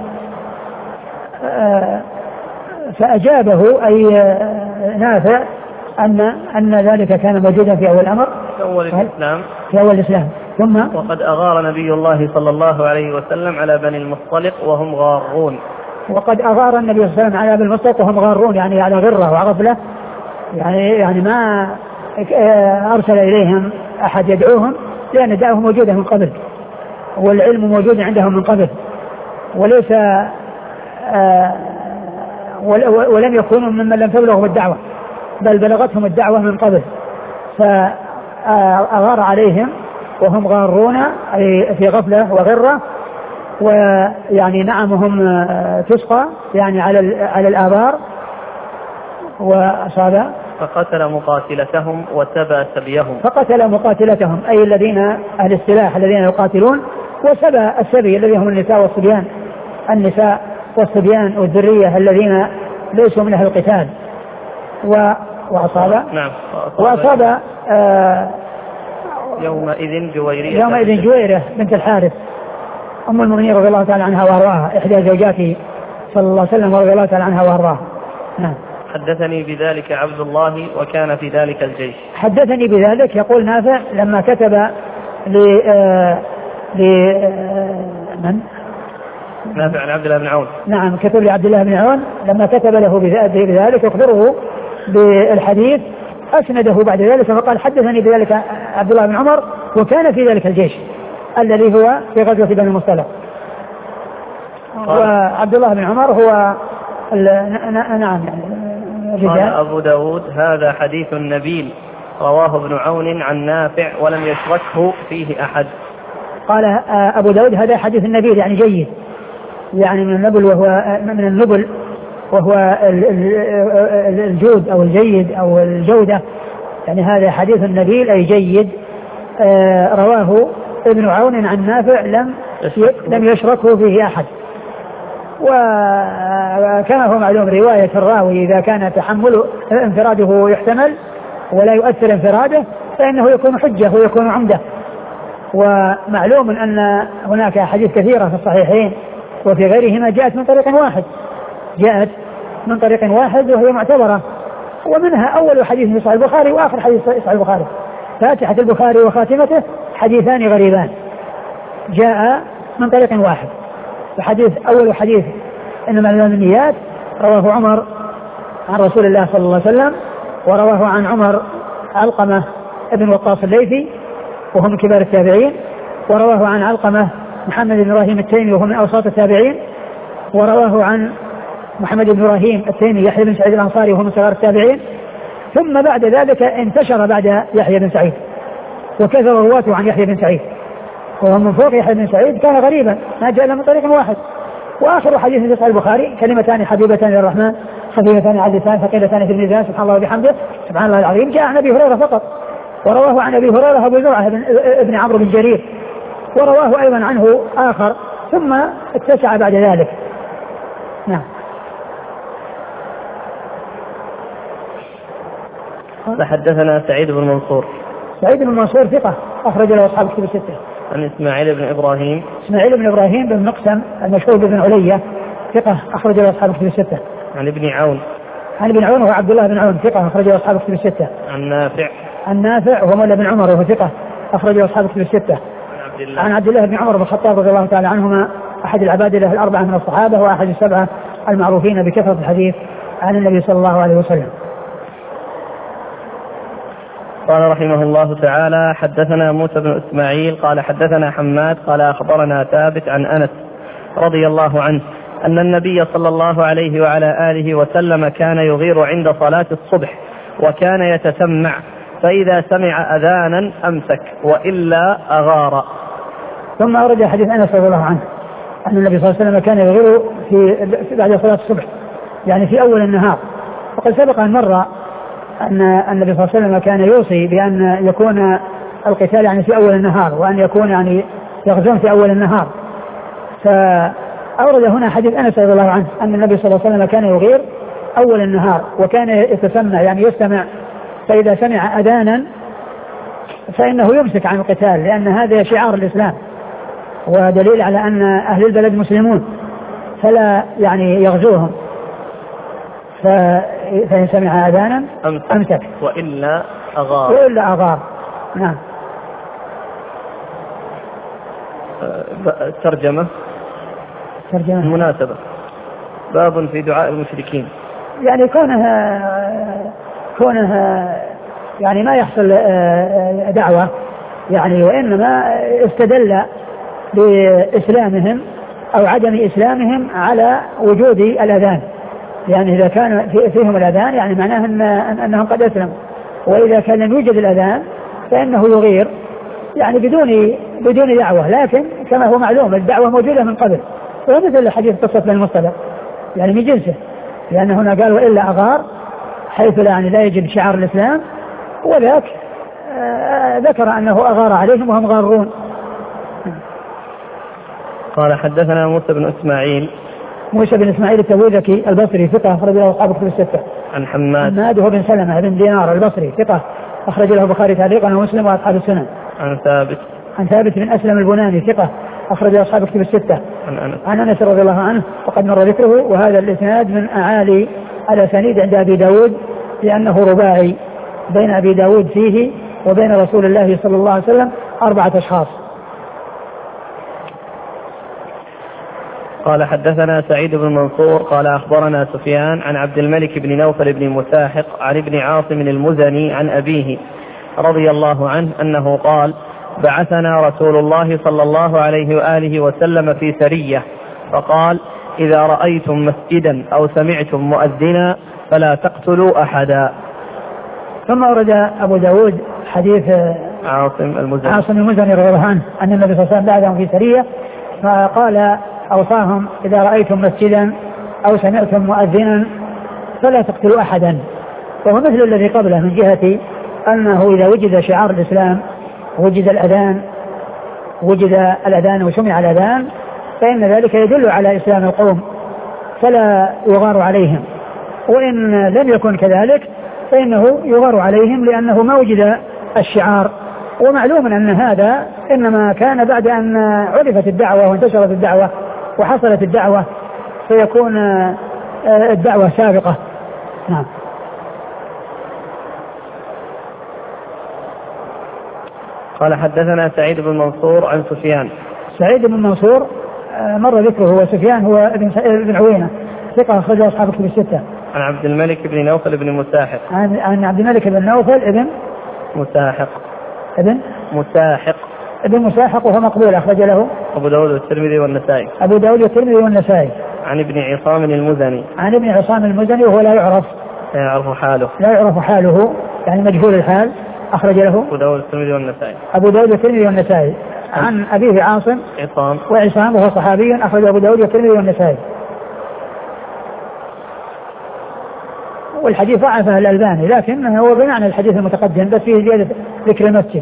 فأجابه أي نافع أن أن ذلك كان موجودا في أول الأمر في أول الإسلام في أول الإسلام ثم وقد أغار نبي الله صلى الله عليه وسلم على بني المصطلق وهم غارون. وقد أغار النبي صلى الله عليه وسلم على أبي المصطفى وهم غارون يعني على غرة وغفلة، يعني يعني ما أرسل إليهم أحد يدعوهم، لأن الدعوة موجودة من قبل والعلم موجود عندهم من قبل، وليس آه ولم يكونوا ممن لم تبلغهم الدعوة، بل بلغتهم الدعوة من قبل، فأغار عليهم وهم غارون أي في غفلة وغرة، ويعني نعمهم تسقى يعني على على الآبار، وأصاب فقتل مقاتلتهم وسبى سبيهم. فقتل مقاتلتهم أي الذين أهل السلاح الذين يقاتلون، وسبى السبي الذين هم النساء والصبيان، النساء والصبيان والذرية الذين ليسوا من أهل القتال. وأصاب نعم وأصاب آه يومئذ جويرية يومئذ جويرة بنت الحارث أم المؤمنين رضي الله تعالى عنها وأرضاها، إحدى زوجاته صلى الله عليه وسلم رضي الله تعالى عنها وأرضاها. نعم. حدثني بذلك عبد الله وكان في ذلك الجيش. حدثني بذلك يقول نافع لما كتب ل آه ل آه من نافع عن عبد الله بن عون. نعم كتب لعبد الله بن عون لما كتب له بذلك يخبره بالحديث، أسنده بعد ذلك فقال حدثني بذلك عبد الله بن عمر وكان في ذلك الجيش الذي هو في غزوة بني المصطلق. وعبد الله بن عمر هو نعم يعني قال أبو داود هذا حديث نبيل رواه ابن عون عن نافع ولم يشركه فيه أحد. قال أبو داود هذا حديث النبيل يعني جيد، يعني من النبل وهو من النبل وهو الجود أو الجيد أو الجودة، يعني هذا حديث النبيل أي جيد. رواه ابن عون عن نافع لم لم يشركه فيه أحد. وكما هو معلوم رواية الراوي إذا كان تحمل انفراده يحتمل ولا يؤثر انفراده فإنه يكون حجة ويكون عمدة. ومعلوم أن هناك أحاديث كثيرة في الصحيحين وفي غيرهما جاءت من طريق واحد جاءت من طريق واحد وهي معتبرة، ومنها أول حديث في صحيح البخاري وآخر حديث في صحيح البخاري. فاتحة البخاري وخاتمته حديثان غريبان جاء من طريق واحد. الحديث أول حديث إنما الأعمال بالنيات رواه عمر عن رسول الله صلى الله عليه وسلم، ورواه عن عمر علقمة ابن وقاص الليثي وهو من كبار التابعين، ورواه عن علقمة محمد بن إبراهيم التيمي وهو من أوساط التابعين، ورواه عن محمد بن إبراهيم التيمي يحيى بن سعيد الأنصاري وهو من صغار التابعين. ثم بعد ذلك انتشر بعد يحيى بن سعيد وكثر رواته عن يحيى بن سعيد، وهو من فوق يحيى بن سعيد كان غريبا ما جاء من طريق واحد. وآخر حديث في صحيح البخاري كلمتان حبيبتان للرحمن خفيفتان عزيزتان ثقيلتان في الميزان سبحان الله وبحمده سبحان الله العظيم، جاء عن أبي هريرة فقط. ورواه عن أبي هريرة أبو زرعة بن عمرو بن جرير، ورواه أيضا عنه آخر، ثم اتسع بعد ذلك. نعم. فحدثنا سعيد بن منصور. سعيد بن منصور ثقة أخرج له أصحاب الكتب الستة. عن إسماعيل بن إبراهيم. إسماعيل بن إبراهيم بن مقسم المشهور بن علية ثقة أخرج له أصحاب الكتب الستة. عن ابن عون. عن ابن عون وهو عبد الله بن عون ثقة أخرج له أصحاب الكتب الستة. عن نافع. عن نافع وهو مولى بن عمر وهو ثقة أخرج له أصحاب الكتب الستة. عن عبد الله. عن عبد الله بن عمر بن الخطاب رضي الله تعالى عنهما أحد العبادلة الأربعة من الصحابة وأحد السبعة المعروفين بكثرة الحديث عن النبي صلى الله عليه وسلم. قال رحمه الله تعالى حدثنا موسى بن إسماعيل قال حدثنا حماد قال أخبرنا ثابت عن أنس رضي الله عنه أن النبي صلى الله عليه وعلى آله وسلم كان يغير عند صلاة الصبح وكان يتسمع، فإذا سمع أذانا أمسك وإلا أغار. ثم أورد حديث أنس رضي الله عنه أن النبي صلى الله عليه وسلم كان يغير في بعد صلاة الصبح يعني في أول النهار. وقد سبق أن مر أن النبي صلى الله عليه وسلم كان يوصي بأن يكون القتال يعني في أول النهار، وأن يكون يعني يغزون في أول النهار. فأورد هنا حديث أنس رضي الله عنه أن النبي صلى الله عليه وسلم كان يغير أول النهار وكان يتسمع يعني يستمع، فإذا سمع أذانا فإنه يمسك عن القتال، لأن هذا شعار الإسلام ودليل على أن أهل البلد مسلمون فلا يعني يغزوهم، فإن سمع أذانا أمسك, أمسك وإلا أغار وإلا أغار. نعم. ترجمة ترجمة مناسبة باب في دعاء المشركين. يعني كونها كونها يعني ما يحصل دعوة يعني، وإنما استدل بإسلامهم أو عدم إسلامهم على وجود الأذان. يعني إذا كان فيهم الأذان يعني معناه أن أنهم قد أسلموا، وإذا كان لم يوجد الأذان فإنه يغير يعني بدون بدون دعوة. لكن كما هو معلوم الدعوة موجودة من قبل، ومثل حديث قصة بن المصطلق يعني من جنسه، لأن هنا قال وإلا أغار، حيث لا يعني لا يجب شعار الإسلام، وذاك آه ذكر أنه أغار عليهم وهم غارون. قال حدثنا موسى بن إسماعيل موسى بن إسماعيل التبوذكي البصري ثقة أخرج له أصحاب الكتب الستة. عن حماد حماد هو بن سلمة بن دينار البصري ثقة أخرج له البخاري تعليقا ومسلم وأصحاب السنن. عن ثابت عن ثابت بن أسلم البناني ثقة أخرج له أصحاب الكتب الستة. عن أنس عن أنس رضي الله عنه وقد مر ذكره. وهذا الإسناد من أعالي الأسانيد عند أبي داود، لأنه رباعي بين أبي داود فيه وبين رسول الله صلى الله عليه وسلم أربعة أشخاص. قال حدثنا سعيد بن منصور قال أخبرنا سفيان عن عبد الملك بن نوفل بن مساحق عن ابن عاصم المزني عن أبيه رضي الله عنه أنه قال بعثنا رسول الله صلى الله عليه وآله وسلم في سرية فقال إذا رأيتم مسجدا أو سمعتم مؤذنا فلا تقتلوا أحدا. ثم ورد أبو داود حديث عاصم المزني عاصم المزني رضي الله عنه أن النبي صلى الله عليه وسلم بعثهم في سرية فقال أوصاهم إذا رأيتم مسجدا أو سمعتم مؤذنا فلا تقتلوا أحدا، وهو مثل الذي قبله من جهة أنه إذا وجد شعار الإسلام وجد الأذان وجد الأذان وسمع الأذان فإن ذلك يدل على إسلام القوم فلا يغار عليهم، وإن لم يكن كذلك فإنه يغار عليهم لأنه ما وجد الشعار. ومعلوم أن هذا إنما كان بعد أن عرفت الدعوة وانتشرت الدعوة وحصلت الدعوة فيكون الدعوة سابقة. نعم. قال حدثنا سعيد بن منصور عن سفيان. سعيد بن منصور مر ذكره، وسفيان هو ابن ابن عوينة ثقة أخرج أصحاب الكتب الستة. عن عبد الملك بن نوفل بن مساحق. عن عن عبد الملك بن نوفل ابن مساحق. ابن مساحق. ابن مساحق وهو مقبول أخرج له أبو داود والترمذي والنسائي. أبو داود والترمذي والنسائي. عن ابن عصام المزني. عن ابن عصام المزني وهو لا يعرف لا يعرف حاله. لا يعرف حاله يعني مجهول الحال. أخرج له أبو داود والترمذي والنسائي. أبو داود والترمذي والنسائي. عن أبيه عاصم عصام وعصام وهو صحابي أخرج أبو داود والترمذي والنسائي. والحديث ضعفه الألباني لكن هو بمعنى الحديث المتقدم بس فيه زيادة ذكر المسجد.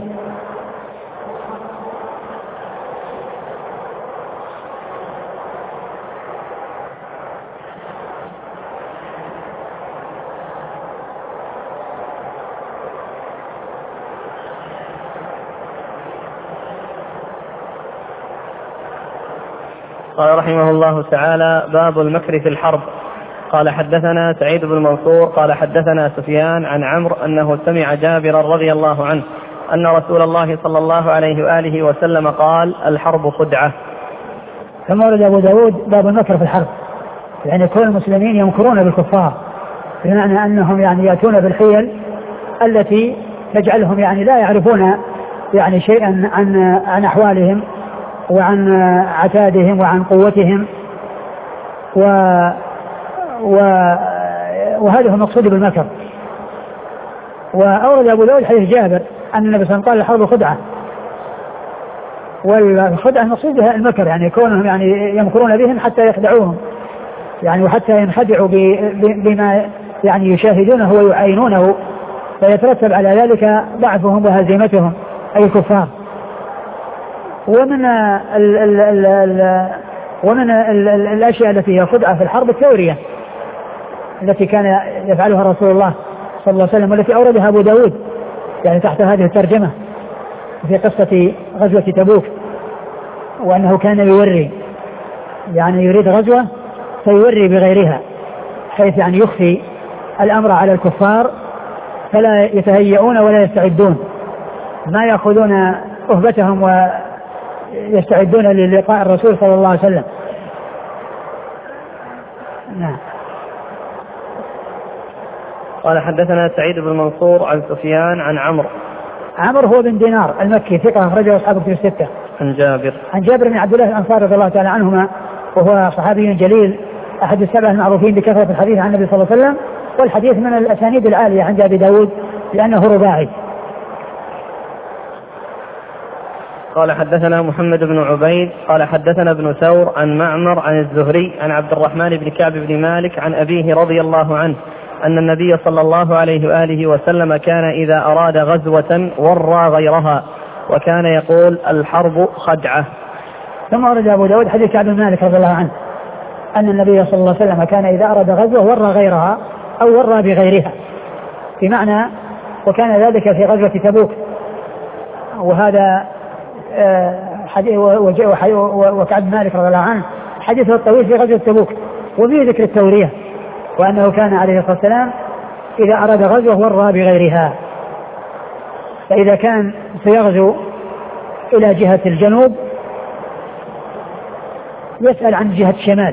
قال رحمه الله تعالى باب المكر في الحرب. قال حدثنا سعيد بن منصور قال حدثنا سفيان عن عمرو أنه سمع جابرا رضي الله عنه أن رسول الله صلى الله عليه وآله وسلم قال الحرب خدعة. ثم ورد أبو داود باب المكر في الحرب، يعني كل المسلمين يمكرون بالكفار بمعنى أنهم يعني يأتون بالحيل التي تجعلهم يعني لا يعرفون يعني شيئا عن عن أحوالهم وعن عتادهم وعن قوتهم و وهذا هو المقصود بالمكر. وأورد أبو داود حديث جابر أن النبي صلى الله عليه وسلم قال الحرب خدعة، والخدعة المقصود بها المكر يعني كونهم يعني يمكرون بهم حتى يخدعوهم يعني وحتى ينخدعوا بما يعني يشاهدونه ويعاينونه فيترتب على ذلك ضعفهم وهزيمتهم أي الكفار. ومن ال ال ال ال ومن ال ال الأشياء التي هي خدعة في الحرب التورية التي كان يفعلها رسول الله صلى الله عليه وسلم والتي أوردها أبو داود يعني تحت هذه الترجمة في قصة غزوة تبوك، وأنه كان يوري يعني يريد غزوة فيوري بغيرها حيث يعني يخفي الأمر على الكفار فلا يتهيئون ولا يستعدون، ما يأخذون أهبتهم ويستعدون للقاء الرسول صلى الله عليه وسلم. نعم. قال حدثنا سعيد بن منصور عن سفيان عن عمرو. عمرو هو بن دينار المكي ثقة أخرجه أصحاب الكتب الستة. عن جابر. عن جابر بن عبد الله الأنصاري رضي الله تعالى عنهما وهو صحابي جليل أحد السبع المعروفين بكثرة الحديث عن النبي صلى الله عليه وسلم، والحديث من الأسانيد العالية عند أبي داود لأنه رباعي. قال حدثنا محمد بن عبيد قال حدثنا ابن ثور عن معمر عن الزهري عن عبد الرحمن بن كعب بن مالك عن أبيه رضي الله عنه أن النبي صلى الله عليه وآله وسلم كان إذا أراد غزوة ورى غيرها وكان يقول الحرب خدعة. ثم ورد أبو داود حديث كعب بن مالك رضي الله عنه أن النبي صلى الله عليه وسلم كان إذا أراد غزوة ورى غيرها أو ورى بغيرها، بمعنى وكان ذلك في غزوة تبوك، وهذا وكعب بن مالك رضي الله عنه حديثه الطويل في غزوة تبوك وفيه ذكر التورية، وأنه كان عليه الصلاة والسلام إذا أراد غزوة ورى بغيرها، فإذا كان سيغزو إلى جهة الجنوب يسأل عن جهة الشمال،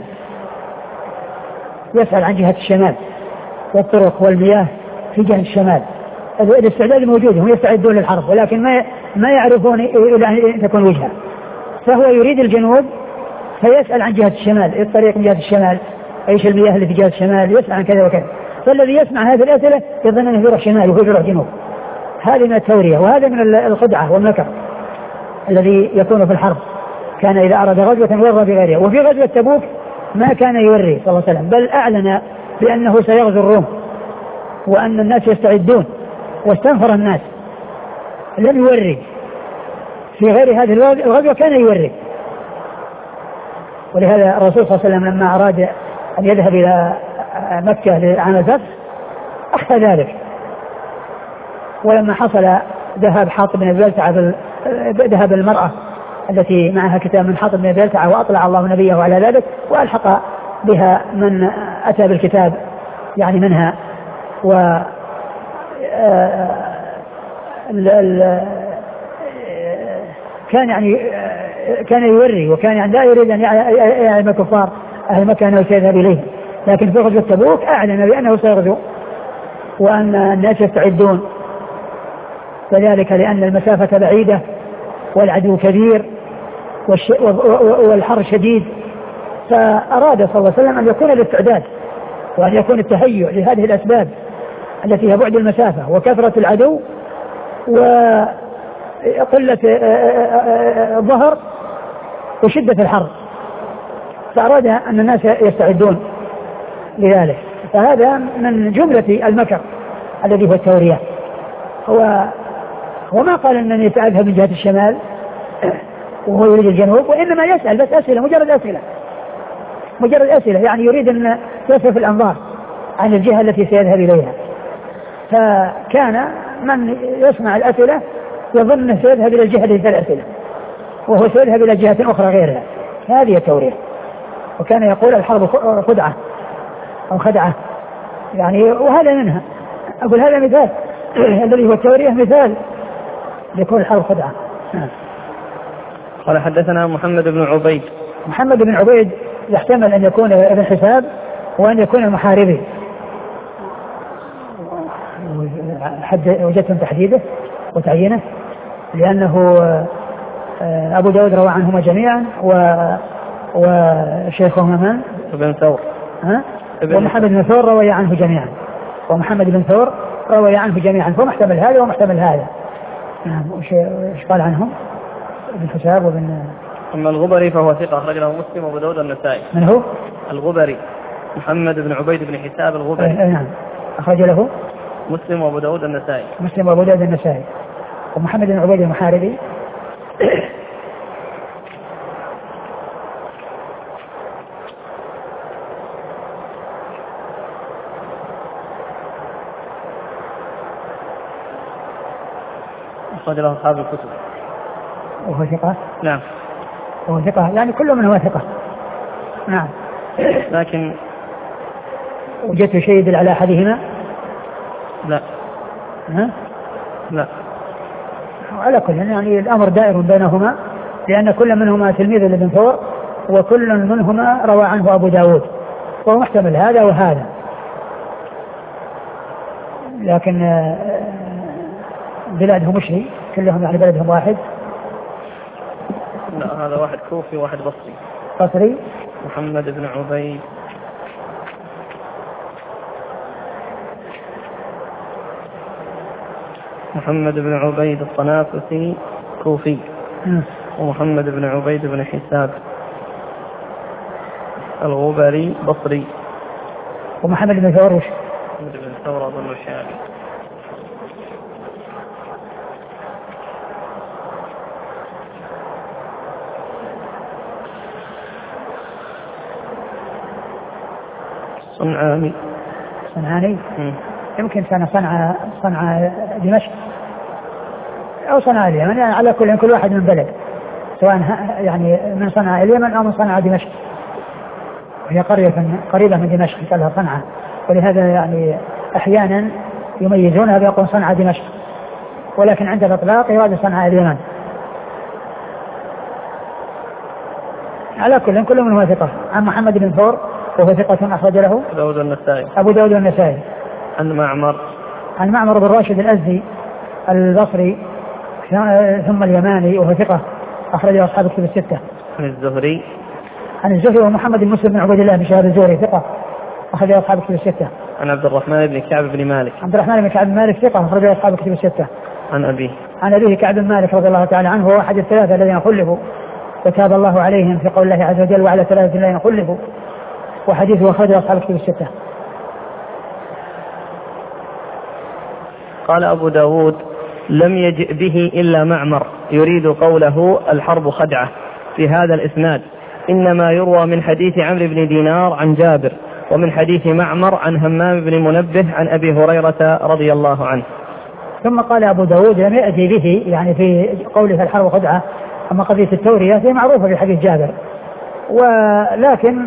يسأل عن جهة الشمال والطرق والمياه في جهة الشمال. الاستعداد موجود، هم يستعدون للحرب ولكن ما ما يعرفون إلى أن تكون وجهة، فهو يريد الجنوب فيسأل عن جهة الشمال، الطريق من جهة الشمال، ايش المياه اللي في جهة الشمال، يسأل عن كذا وكذا. فالذي يسمع هذه الأسئلة يظن أنه يروح شمال وهو يروح جنوب. هذه من التورية وهذا من الخدعة والمكر الذي يكون في الحرب. كان إذا أراد غزوة ورى بغيرها. وفي غزوة تبوك ما كان يوري صلى الله عليه وسلم، بل أعلن بأنه سيغزو الروم وأن الناس يستعدون، واستنفر الناس، لم يوري. في غير هذه الغزوة كان يوري. ولهذا الرسول صلى الله عليه وسلم لما أراد أن يذهب إلى مكة لعام الفتح أخفى ذلك، ولما حصل ذهاب حاطب بن بلتعة ذهب المرأة التي معها كتاب من حاطب بن بلتعة وأطلع الله نبيه على ذلك وألحق بها من أتى بالكتاب يعني منها، و كان يعني كان يوري وكان يعني لا يريد أن يعلم الكفار أهل مكة أنه سيذهب إليه. لكن في غزوة تبوك أعلن بأنه سيغزو وأن الناس يستعدون، وذلك لأن المسافة بعيدة والعدو كبير والحر شديد، فأراد صلى الله عليه وسلم أن يكون الاستعداد وأن يكون التهيؤ لهذه الأسباب التي هي بعد المسافة وكثرة العدو وقلة الظهر وشدة الحر، فأراد أن الناس يستعدون لذلك. فهذا من جملة المكر الذي هو التورية. هو وما قال أنني سأذهب من جهة الشمال وهو يريد الجنوب، وإنما يسأل بس أسئلة، مجرد أسئلة مجرد أسئلة يعني يريد أن يصرف الأنظار عن الجهة التي سيذهب إليها. فكان من يسمع الأسئلة يظن أنه سيذهب إلى الجهة التي فيها الأسئلة وهو سيذهب إلى جهة أخرى غيرها. هذه التورية. وكان يقول الحرب خدعة أو خدعة يعني، وهذا منها. أقول هذا مثال الذي هو التورية مثال لكون الحرب خدعة. قال حدثنا محمد بن عبيد. محمد بن عبيد يحتمل أن يكون ابن حساب وأن يكون المحاربي، وجدتم تحديده وتعيينه لأنه أبو داود روى عنهما جميعا وشيخهما من؟ ابن ثور. ها؟ ومحمد بن ثور روي عنه جميعا ومحمد بن ثور روي عنه جميعا، فمحتمل هذا ومحتمل هذا. نعم. وش قال عنهم؟ ابن حساب وابن. أما الغبري فهو ثقة أخرج له مسلم وأبو داود والنسائي. من هو؟ الغبري محمد بن عبيد بن حساب الغبري. أه نعم. أخرج له مسلم وأبو داود والنسائي. مسلم وأبو داود والنسائي. ومحمد بن عبيد المحاربي أخرج له أصحاب الكتب. وهو ثقة. نعم. وهو ثقة يعني كل من هو ثقة. نعم. لكن وجدت شيء يدل على أحدهما؟ لا. ها؟ لا. على كل يعني الأمر دائر بينهما، لأن كل منهما تلميذ لابن ثور وكل منهما روى عنه أبو داود، وهو محتمل هذا وهذا، لكن بلادهم مشري كلهم يعني بلدهم واحد. لا هذا واحد كوفي وواحد بصري. بصري محمد بن عبيد محمد بن عبيد الطنافسي كوفي، م. ومحمد بن عبيد بن حساب الغبري بصري. ومحمد بن ثور وش؟ محمد بن ثور أظن الشامي. صنعاني. صنعاني م. يمكن كان صنعاء صنعاء دمشق أو صنعاء اليمن، يعني على كل كل واحد من بلد، سواء يعني من صنعاء اليمن أو من صنعاء دمشق، وهي قرية قريبة من دمشق قال لها صنعاء، ولهذا يعني أحيانا يميزونها بيقول صنعاء دمشق، ولكن عند الإطلاق يراد صنعاء اليمن. على كل كل من هو ثقة. عن محمد بن ثور وهو ثقة أخرج له أبو داود النسائي. أبو داود النسائي. عن معمر عن معمر بن راشد الأزدي البصري ثم اليماني وهو ثقة أخرجه أصحاب الكتب الستة. عن الزهري عن الزهري ومحمد بن مسلم بن عبيد الله بن شهاب الزهري ثقة أخرجه أصحاب الكتب الستة. عن عبد الرحمن بن كعب بن مالك عبد الرحمن بن كعب بن مالك ثقة أخرجه أصحاب الكتب الستة. عن أبيه عن أبيه كعب بن مالك رضي الله تعالى عنه، هو أحد الثلاثة الذين خلفوا وتاب الله عليهم في قول الله عز وجل وعلى ثلاثة الذين خلفوا، وحديثه أخرجه أصحاب الكتب الستة. قال أبو داود لم يجئ به إلا معمر يريد قوله الحرب خدعة في هذا الإسناد، إنما يروى من حديث عمرو بن دينار عن جابر، ومن حديث معمر عن همام بن منبه عن أبي هريرة رضي الله عنه. ثم قال أبو داود لم يأتي به يعني في قوله الحرب خدعة، أما قضية التورية هي معروفة في حديث جابر، ولكن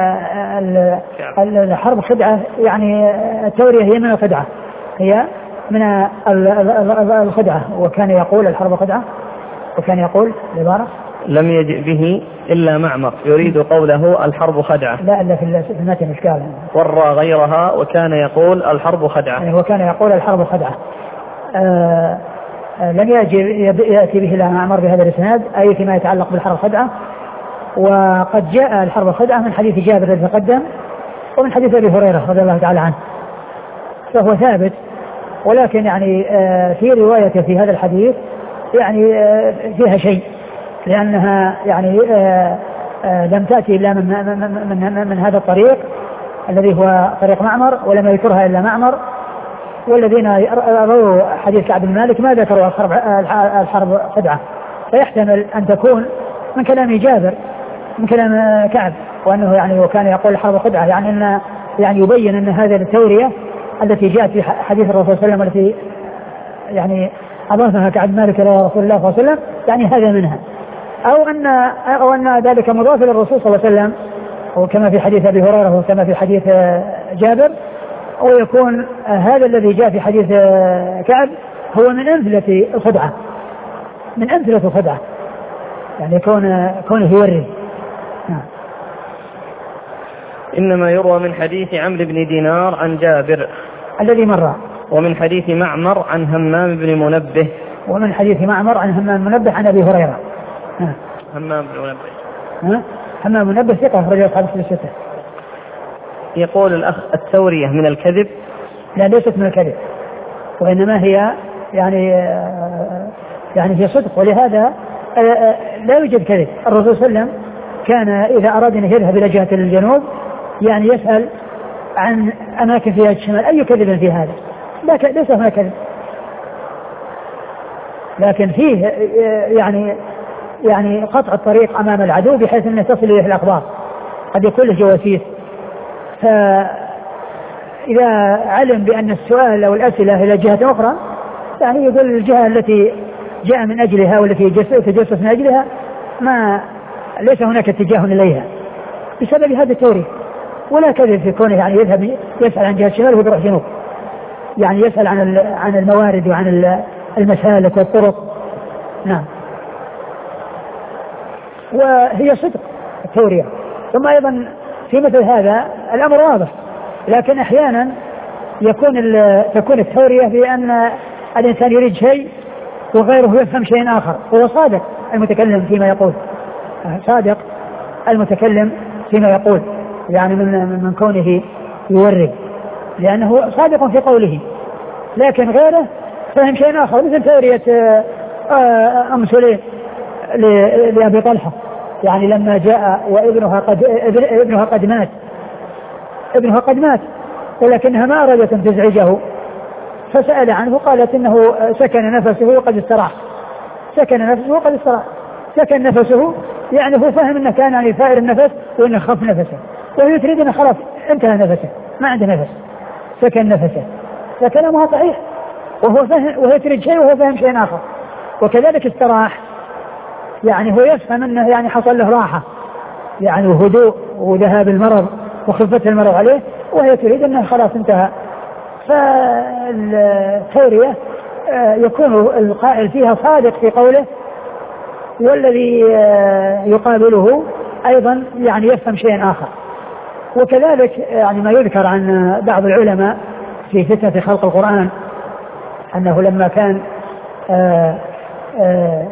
الحرب خدعة يعني التورية هي من الخدعة، هي من الخدعة. وكان يقول الحرب خدعة، وكان يقول العبارة لم يجئ به إلا معمر يريد قوله الحرب خدعة. لا إلا في المتن إشكال ورى غيرها وكان يقول الحرب خدعة، يعني وكان يقول الحرب خدعة. آه لم يأتي به إلا معمر بهذا الإسناد، أي فيما يتعلق بالحرب خدعة. وقد جاء الحرب خدعة من حديث جابر الذي تقدم ومن حديث أبي هريرة رضي الله تعالى عنه، فهو ثابت. ولكن يعني في رواية في هذا الحديث يعني فيها شيء، لأنها يعني لم تأتي إلا من, من, من, من هذا الطريق الذي هو طريق معمر، ولم يذكرها إلا معمر. والذين رووا حديث كعب بن مالك ما ذكروا الحرب, الحرب خدعة، فيحتمل أن تكون من كلام جابر من كلام كعب، وأنه يعني وكان يقول الحرب خدعة، يعني أن يعني يبين أن هذه التورية التي جاءت في حديث الرسول صلى الله عليه وسلم والتي يعني أضافها كعب مالك إلى رسول الله صلى الله عليه وسلم، يعني هذا منها، أو أن أو أن ذلك مضاف للرسول صلى الله عليه وسلم، وكما في حديث أبي هريرة وكما في حديث جابر. ويكون هذا الذي جاء في حديث كعب هو من أمثلة الخدعة، من أمثلة الخدعة، يعني كون كونه يوري. نعم. إنما يروى من حديث عمرو بن دينار عن جابر الذي مر، ومن حديث معمر عن همام بن منبه، ومن حديث معمر عن همام بن منبه عن أبي هريرة. ها. همام بن منبه ها؟ همام بن منبه ثقة أخرجه أصحاب الكتب الستة. يقول الأخ التورية من الكذب؟ لا ليست من الكذب، وإنما هي يعني يعني في صدق، ولهذا لا يوجد كذب. الرسول صلى الله عليه وسلم كان إذا أراد أن يذهب إلى جهة الجنوب يعني يسأل عن أماكن فيها الشمال، أي كذب في هذا؟ ليس هناك كذب، لكن فيه يعني يعني قطع الطريق أمام العدو بحيث أن تصل إليه الأخبار، قد يكون له جواسيس، فإذا علم بأن السؤال أو الأسئلة إلى جهة أخرى يعني يقول الجهة التي جاء من أجلها والتي يتجسس من أجلها ما ليس هناك اتجاه إليها بسبب هذا التورية. ولا كذب في كونه يعني يذهب يسأل عن جهة الشمال ويروح جنوب، يعني يسأل عن عن الموارد وعن المسالك والطرق. نعم. وهي صدق التورية. ثم أيضا في مثل هذا الأمر واضح. لكن أحيانا يكون تكون التورية بأن الإنسان يريد شيء وغيره يفهم شيء آخر. هو صادق المتكلم فيما يقول، صادق المتكلم فيما يقول، يعني من من كونه يورد، لأنه صادق في قوله، لكن غيره فهم شيء آخر. مثل تورية أم سليم لأبي طلحة، يعني لما جاء وابنها قد ابنها قد مات ابنها قد مات ولكنها ما أرادت أن تزعجه، فسأل عنه، قالت إنه سكن نفسه وقد استراح. سكن نفسه وقد استراح، سكن نفسه يعني هو فهم أنه كان يعني ثائر النفس وأنه خف نفسه، وهي تريد أنه خلاص انتهى نفسه ما عنده نفس، سكن نفسه. فكلامها صحيح، وهو فهم، وهي تريد شيء وهو فهم شيء آخر. وكذلك استراح، يعني هو يفهم أنه يعني حصل له راحة يعني وهدوء وذهاب المرض وخفة المرض عليه، وهي تريد أنه خلاص انتهى. فالتورية يكون القائل فيها صادق في قوله، والذي يقابله أيضا يعني يفهم شيء آخر. وكذلك يعني ما يذكر عن بعض العلماء في فتنة خلق القرآن أنه لما كان آآ آآ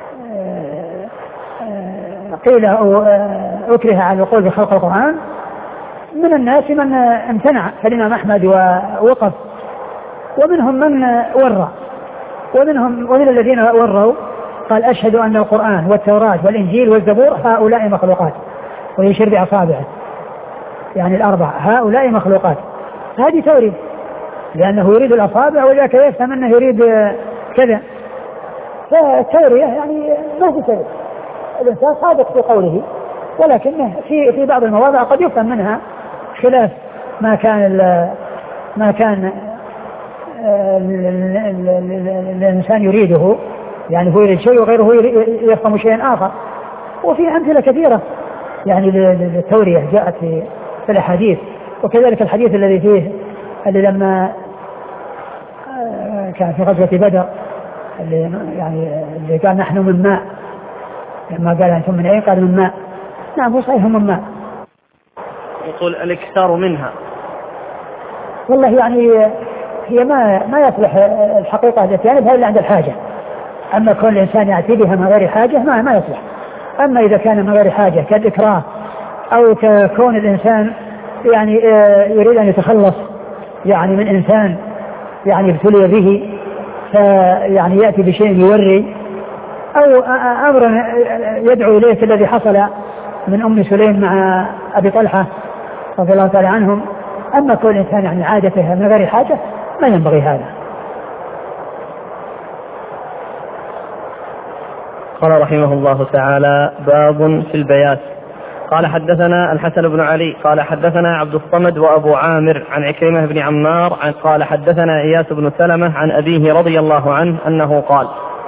قيل أو أكره على القول بخلق القرآن، من الناس من امتنع كالإمام أحمد ووقف، ومنهم من ورى، ومنهم ومن الذين وروا قال أشهد أن القرآن والتوراة والإنجيل والزبور هؤلاء مخلوقات، ويشير بأصابعه يعني الأربع، هؤلاء مخلوقات. هذه تورية، لأنه يريد الأصابع وذاك يفهم أنه يريد كذا. فالتورية يعني ما في تورية، الإنسان صادق في قوله، ولكنه في في بعض المواضع قد يفهم منها خلاف ما كان ما كان الإنسان يريده، يعني هو يريد شيء وغيره يفهم شيء آخر. وفي أمثلة كثيرة يعني للتورية جاءت في الأحاديث. وكذلك الحديث الذي فيه اللي لما كان في غزوة بدر اللي يعني اللي قال نحن من ماء، لما قال أنتم من أين؟ قال من ماء. نعم هو صحيح من ماء. يقول الاكثار منها. والله يعني هي ما ما يصلح الحقيقة التي يعني إلا عند الحاجة. أما كل إنسان يأتي بها من غير حاجة ما ما يصلح. أما إذا كان من غير حاجة كالإكراه أو كون الإنسان يعني يريد أن يتخلص يعني من إنسان يعني ابتلي به، فيعني يأتي بشيء يوري، أو أمر يدعو إليه الذي حصل من أم سليم مع أبي طلحة رضي الله تعالى عنهم. أما كل إنسان يعني عادته من غير حاجة ما ينبغي هذا. قال رحمه الله تعالى: باب في البيات. قال حدثنا الحسن بن علي قال حدثنا عبد الصمد وأبو عامر عن عكرمة بن عمار عن قال حدثنا إياس بن سلمة عن أبيه رضي الله عنه أنه قال: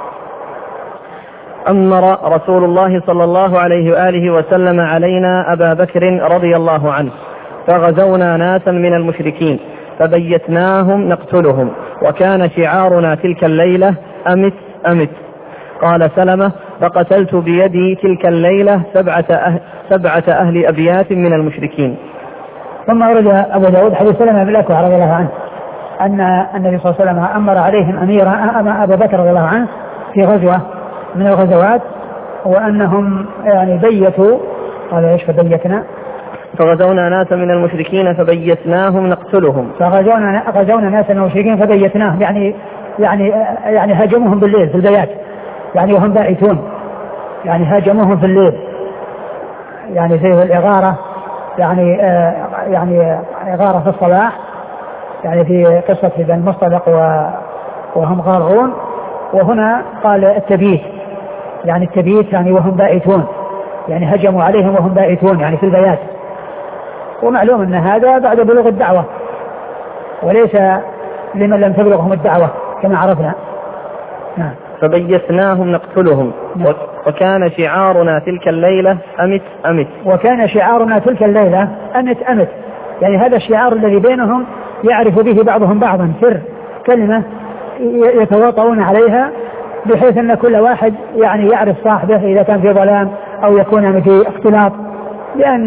أمر رسول الله صلى الله عليه وآله وسلم علينا أبا بكر رضي الله عنه، فغزونا ناسا من المشركين فبيتناهم نقتلهم، وكان شعارنا تلك الليلة أمت أمت. قال سلمة: فقتلت بيدي تلك الليلة سبعة أهل, سبعة أهل أبيات من المشركين. ثم ورد أبو داود حديث سلمة بن الأكوع رضي الله عنه أن النبي صلى الله عليه وسلم أمر عليهم أميرا أما أبا بكر رضي الله عنه في غزوة من الغزوات، وأنهم يعني بيتوا. قال إيش فبيتنا؟ فغزونا ناسا من المشركين فبيتناهم نقتلهم. فغزونا غزونا ناسا من المشركين فبيتناهم يعني يعني يعني هاجموهم بالليل في البيات، يعني وهم بائتون، يعني هاجموهم في الليل، يعني زي الإغارة، يعني آه يعني إغارة في الصباح، يعني في قصة بن مصطلق وهم غارون. وهنا قال التبيت، يعني التبيت يعني وهم بائتون، يعني هجموا عليهم وهم بائتون يعني في البيات. ومعلوم أن هذا بعد بلوغ الدعوة، وليس لمن لم تبلغهم الدعوة كما عرفنا. نعم. فبيتناهم نقتلهم. نعم. وكان شعارنا تلك الليلة أمت أمت. وكان شعارنا تلك الليلة أمت أمت، يعني هذا الشعار الذي بينهم يعرف به بعضهم بعضا، سر كلمة يتواطؤون عليها، بحيث أن كل واحد يعني يعرف صاحبه إذا كان في ظلام أو يكون في اختلاط، لأن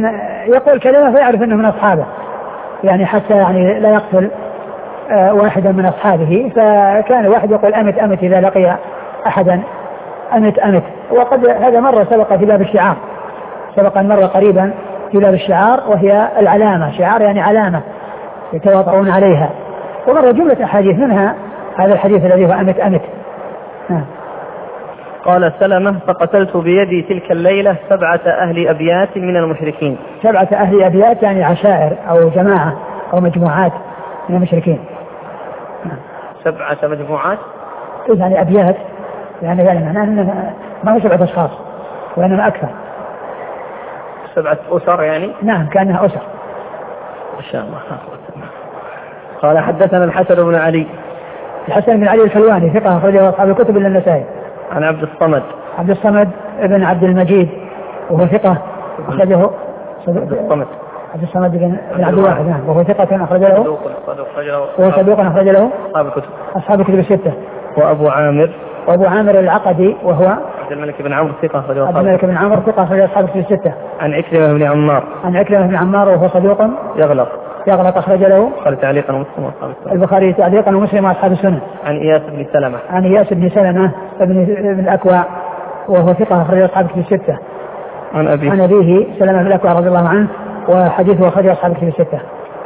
يقول كلمة فيعرف أنه من أصحابه، يعني حتى يعني لا يقتل واحدا من أصحابه. فكان واحد يقول أمت أمت إذا لقي أحدا، أمت أمت. وقد هذا مرة سبق في باب الشعار، سبق مرة قريبا في باب الشعار، وهي العلامة، شعار يعني علامة يتواطؤون عليها. ومرة جملة أحاديث منها هذا الحديث الذي هو أمت أمت. نعم. قال سلمة فقتلت بيدي تلك الليلة سبعة أهل أبيات من المشركين. سبعة أهل أبيات يعني عشائر أو جماعة أو مجموعات من المشركين. نعم. سبعة مجموعات يعني أبيات، يعني يعني معناه ما هو سبعة أشخاص وإنما أكثر، سبعة أسر يعني. نعم كأنها أسر. ما شاء الله. قال حدثنا الحسن بن علي. الحسن بن علي الحلواني ثقة أخرجه أصحاب الكتب إلا النسائي. عن عبد الصمد. عبد الصمد ابن عبد المجيد وهو ثقة أخرجه. عبد الصمد. عبد الصمد بن عبد الواحد نعم وهو ثقة أخرج له. وهو صدوق أخرج له أصحاب الكتب. أصحاب الكتب الستة. وأبو عامر. وأبو عامر العقدي وهو عبد الملك بن عمرو ثقة أخرج له. عبد الملك بن عمرو ثقة أخرج أصحاب الكتب الستة. عن عكرمة بن عمار. عن عكرمة بن عمار وهو صدوق يغلط. يغلط أخرج له قال تعليقا مسلم وأصحاب السنة. البخاري تعليقا ومسلم وأصحاب السنة. عن إياس بن سلمة. عن إياس بن سلمة ابن ابن الأكوع وهو ثقة أخرج أصحاب الكتب الستة. عن أبيه. عن أبيه سلمة بن الأكوع رضي الله عنه وحديثه أخرج أصحاب الكتب الستة.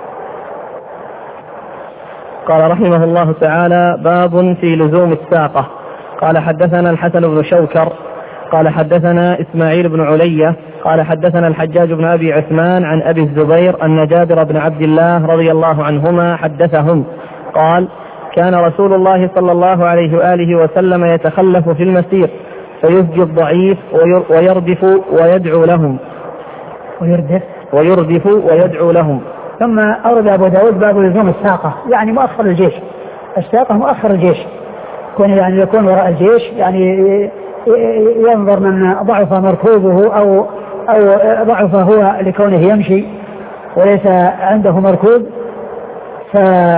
قال رحمه الله تعالى باب في لزوم الساقة. قال حدثنا الحسن بن شوكر قال حدثنا إسماعيل بن علية قال حدثنا الحجاج بن أبي عثمان عن أبي الزبير أن جابر بن عبد الله رضي الله عنهما حدثهم قال كان رسول الله صلى الله عليه وآله وسلم يتخلف في المسير فيسجي الضعيف ويردف ويدعو لهم ويردف ويردف ويدعو لهم. ثم أورد أبو داود باب لزوم الساقة يعني مؤخر الجيش. الساقة مؤخر الجيش، كون يعني يكون وراء الجيش، يعني ينظر من ضعف مركوبه أو أو ضعف هو لكونه يمشي وليس عنده مركوب. ف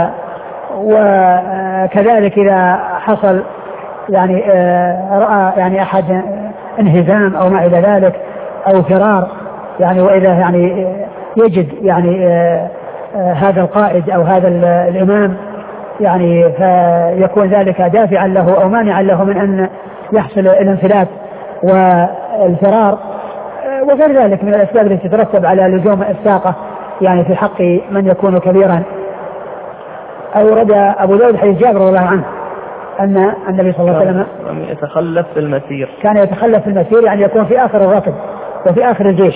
وكذلك إذا حصل يعني رأى يعني أحد انهزام أو ما إلى ذلك أو فرار، يعني وإذا يعني يجد يعني هذا القائد أو هذا الإمام يعني فيكون ذلك دافعا له أو مانعا له من أن يحصل الانفلات والفرار وغير ذلك من الأسباب التي تترتب على لزوم الساقة يعني في حق من يكون كبيرا. أورد أبو داود حديث جابر رضي الله عنه أن النبي صلى الله عليه وسلم يتخلف في المسير، كان يتخلف في المسير يعني يكون في آخر الركب وفي آخر الجيش.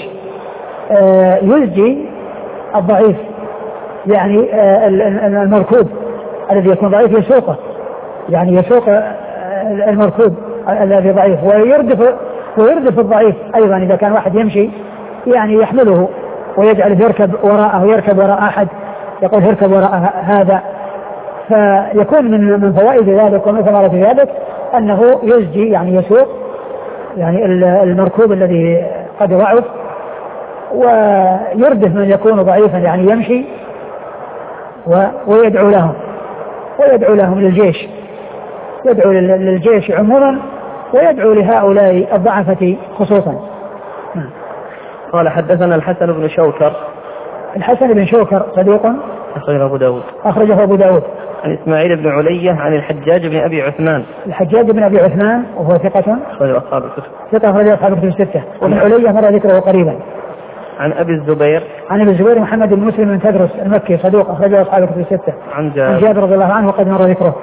يلجي الضعيف يعني المركوب الذي يكون ضعيف يسوقه، يعني يسوق المركوب الذي ضعيف ويردف ويردف الضعيف أيضا إذا كان واحد يمشي يعني يحمله ويجعل يركب وراءه يركب وراء أحد يقول يركب وراء هذا. فيكون من من فوائد ذلك ومن ثمرة ذلك أنه يزجي يعني يسوق يعني المركوب الذي قد ضعف ويردف من يكون ضعيفا يعني يمشي ويدعو لهم ويدعو لهم للجيش، يدعو للجيش عموما ويدعو لهؤلاء الضعفة خصوصا. قال حدثنا الحسن بن شوكر. الحسن بن شوكر صديق أخرجه أبو داود. أخرجه أبو داود. عن إسماعيل بن علية عن الحجاج بن أبي عثمان. الحجاج بن أبي عثمان وهو ثقة أخرجه أصحاب الكتب. ثقة أخرجه أصحاب الكتب الستة. وابن علية مر ذكره قريبا. عن أبي الزبير. عن أبي الزبير محمد بن مسلم بن تدرس المكي صدوق أخرجه أصحاب الكتب الستة. عن جابر. عن جابر رضي الله عنه وقد مر ذكره.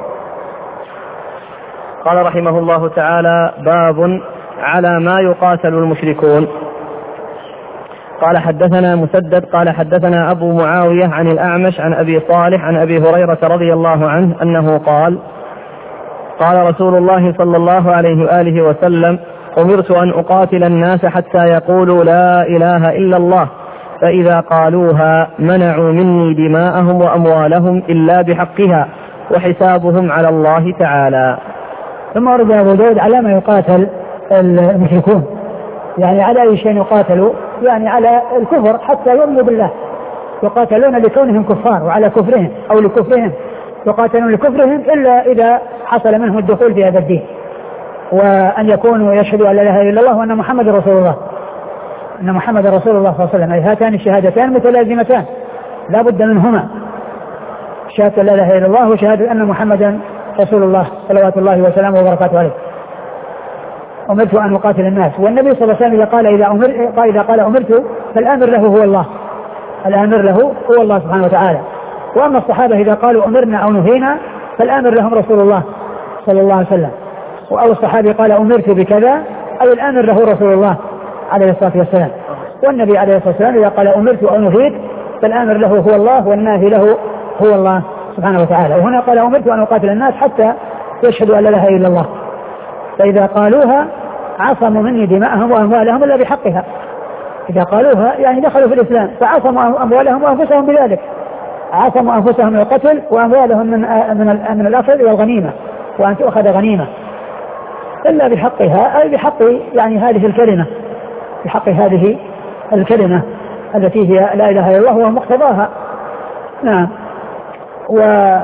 قال رحمه الله تعالى باب على ما يقاتل المشركون. قال حدثنا مسدد قال حدثنا أبو معاوية عن الأعمش عن أبي صالح عن أبي هريرة رضي الله عنه أنه قال قال رسول الله صلى الله عليه وآله وسلم أمرت أن أقاتل الناس حتى يقولوا لا إله إلا الله فإذا قالوها منعوا مني دماءهم وأموالهم إلا بحقها وحسابهم على الله تعالى. ثم ورد أبو داود على ما يقاتل المشركون، يعني على أي شيء يقاتلوا، يعني على الكفر حتى يؤمنوا بالله، يقاتلون لكونهم كفار وعلى كفرهم أو لكفرهم، يقاتلون لكفرهم إلا إذا حصل منهم الدخول في هذا الدين وأن يكونوا يشهدوا أن لا إله إلا الله وأن محمد رسول الله. أن محمد رسول الله صلى الله عليه وسلم، أي هاتان الشهادتان متلازمتان لا بد منهما، شهادة لا إله إلا الله وشهادة أن محمدا رسول الله صلوات الله وسلامه وبركاته عليه. أمرت أن أقاتل الناس، والنبي صلى الله عليه وسلم قال إذا, أمر قال إذا قال أمرت فالآمر له هو الله، الآمر له هو الله سبحانه وتعالى. وأما الصحابة إذا قالوا أمرنا أو نهينا فالآمر لهم رسول الله صلى الله عليه وسلم، أو الصحابي قال أمرت بكذا أو الآمر له رسول الله عليه الصلاة والسلام. والنبي عليه الصلاة والسلام إذا قال أمرت أو نهيت فالآمر له هو الله والناهي له هو الله سبحانه وتعالى. وهنا قال أمرت أن أقاتل الناس حتى يشهدوا أن لا إله إلا الله، فإذا قالوها عصموا مني دماءهم وأموالهم إلا بحقها، إذا قالوها يعني دخلوا في الإسلام فعصموا أموالهم وأنفسهم بذلك، عصموا أنفسهم من القتل وأموالهم من من من الأخذ والغنيمة وأن تؤخذ غنيمة إلا بحقها، أي بحق يعني هذه الكلمة، بحق هذه الكلمة التي هي لا إله إلا الله ومقتضاها. نعم. و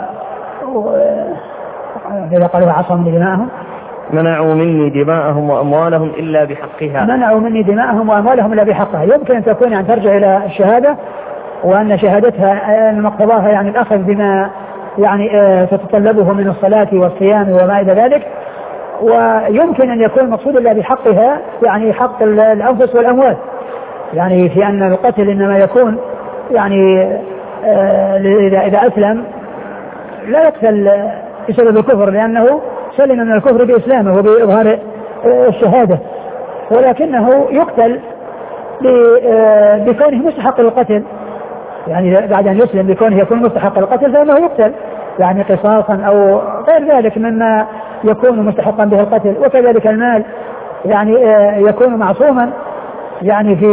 إذا قالوا عصموا مني دماءهم منعوا مني دماءهم وأموالهم إلا بحقها، منعوا مني دماءهم وأموالهم إلا بحقها. يمكن أن تكون يعني ترجع إلى الشهادة، وأن شهادتها مقتضاها يعني الأخذ بما يعني تتطلبه من الصلاة والصيام وما إلى ذلك. ويمكن أن يكون المقصود إلا بحقها يعني حق الأنفس والأموال، يعني في أن القتل إنما يكون يعني إذا إذا أسلم لا يقتل بسبب الكفر لأنه سلم من الكفر بإسلامه وبإظهار الشهادة، ولكنه يقتل بكونه مستحق للقتل، يعني بعد أن يسلم بكونه يكون مستحق للقتل فإنه يقتل يعني قصاصا أو غير ذلك مما يكون مستحقا به القتل. وكذلك المال يعني يكون معصوما يعني في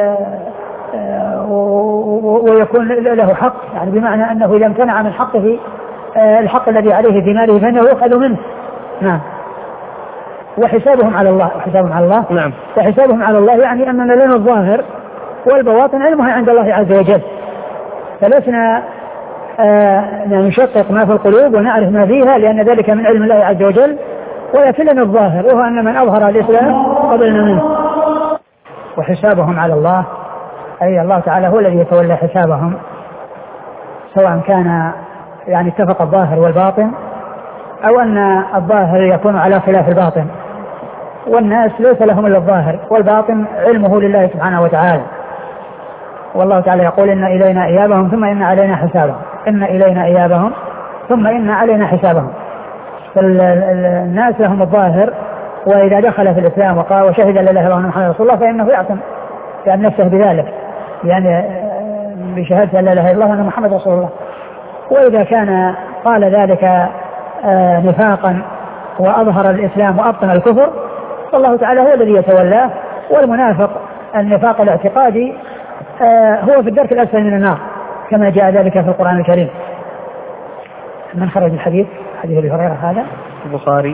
ويكون له حق، يعني بمعنى أنه إذا امتنع من حقه الحق الذي عليه في ماله فإنه يؤخذ منه. نعم. وحسابهم على الله، وحسابهم على الله. نعم. وحسابهم على الله يعني أننا لنا الظاهر والبواطن علمها عند الله عز وجل، فلسنا آه نشقق ما في القلوب ونعرف ما فيها لأن ذلك من علم الله عز وجل، ولكن لنا الظاهر وهو أن من أظهر الإسلام قبلنا منه. وحسابهم على الله أي الله تعالى هو الذي يتولى حسابهم، سواء كان يعني اتفق الظاهر والباطن أو أن الظاهر يكون على خلاف الباطن، والناس ليس لهم إلا الظاهر والباطن علمه لله سبحانه وتعالى. والله تعالى يقول إن إلينا إيابهم ثم إن علينا حسابهم، إن إلينا إيابهم ثم إن علينا حسابهم. فالناس لهم الظاهر، وإذا دخل في الإسلام وقال وشهد لا إله إلا الله محمد رسول الله فإنه يعتم يعني نفسه بذلك، يعني بشهادة لا إله إلا الله أن محمد رسول الله. وإذا كان قال ذلك آه نفاقا وأظهر الإسلام وأبطن الكفر فالله تعالى هو الذي يتولاه. والمنافق النفاق الاعتقادي آه هو في الدرك الأسفل من النار كما جاء ذلك في القرآن الكريم. من خرج الحديث؟ حديث أبي هريرة هذا البخاري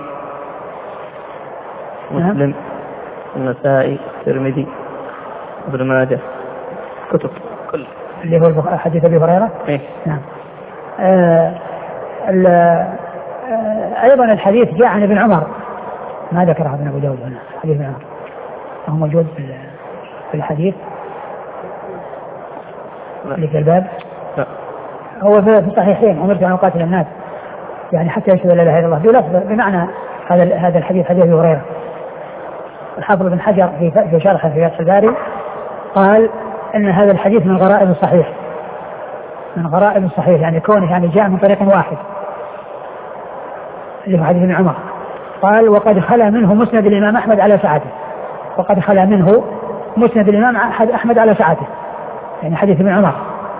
مسلم النسائي الترمذي ابن ماجه كتب كل اللي هو حديث أبي هريرة. إيه؟ نعم. آه آه أيضا الحديث جاء عن ابن عمر، ما ذكره ابن أبو داود هنا حديث ابن عمر، هو موجود في الحديث اللي في الباب. لا. هو في الصحيحين أمرت أن أقاتل الناس يعني حتى يشهد لا إله إلا الله بلفظ بمعنى هذا هذا الحديث حديث أبي هريرة. الحافظ بن حجر في في شرحه في فتح الباري قال إن هذا الحديث من غرائب الصحيح، من غرائب الصحيح يعني كونه يعني جاء من طريق واحد اللي هو حديث ابن عمر. قال وقد خلا منه مسند الإمام أحمد على سعته، وقد خلا منه مسند الإمام أحمد على سعته يعني حديث ابن عمر.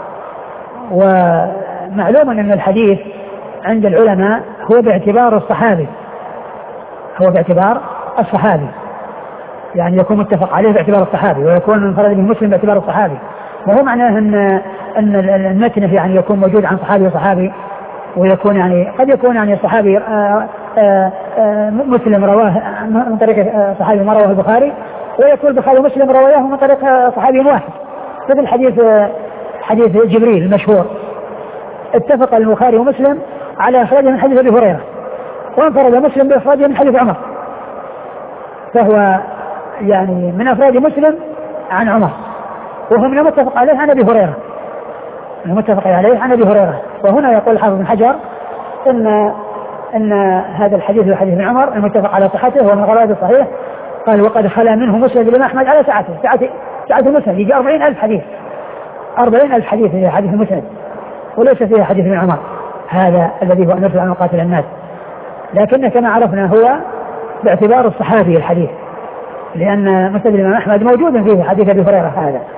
ومعلوم أن الحديث عند العلماء هو باعتبار الصحابي، هو باعتبار الصحابي يعني يكون متفق عليه باعتبار الصحابي، ويكون منفرد به مسلم باعتبار الصحابي. وهو معناه أن أن المتن يعني يكون موجود عن صحابي وصحابي، ويكون يعني قد يكون يعني صحابي آآ آآ مسلم رواه من طريق صحابي ما رواه البخاري، ويكون البخاري ومسلم رواه من طريق صحابي واحد. مثل الحديث حديث جبريل المشهور اتفق البخاري ومسلم على إخراجه من حديث أبي هريرة، وانفرد مسلم بإخراجه من حديث عمر، فهو يعني من أفراد مسلم عن عمر، وهو من المتفق عليه عن أبي هريرة، من المتفق عليه عن أبي هريرة. وهنا يقول الحافظ بن حجر إن أن هذا الحديث هو حديث ابن عمر المتفق على صحته ومن غرائب الصحيح. قال وقد خلا منه مسند الإمام أحمد على سعته، سعة سعة المسند يجي أربعين ألف حديث، أربعين ألف حديث في حديث المسند، وليس فيها حديث ابن عمر هذا الذي هو أن نرجع أن نقاتل الناس، لكن كما عرفنا هو باعتبار الصحابي الحديث، لأن مسند الإمام أحمد موجود فيه حديث أبي هريرة هذا.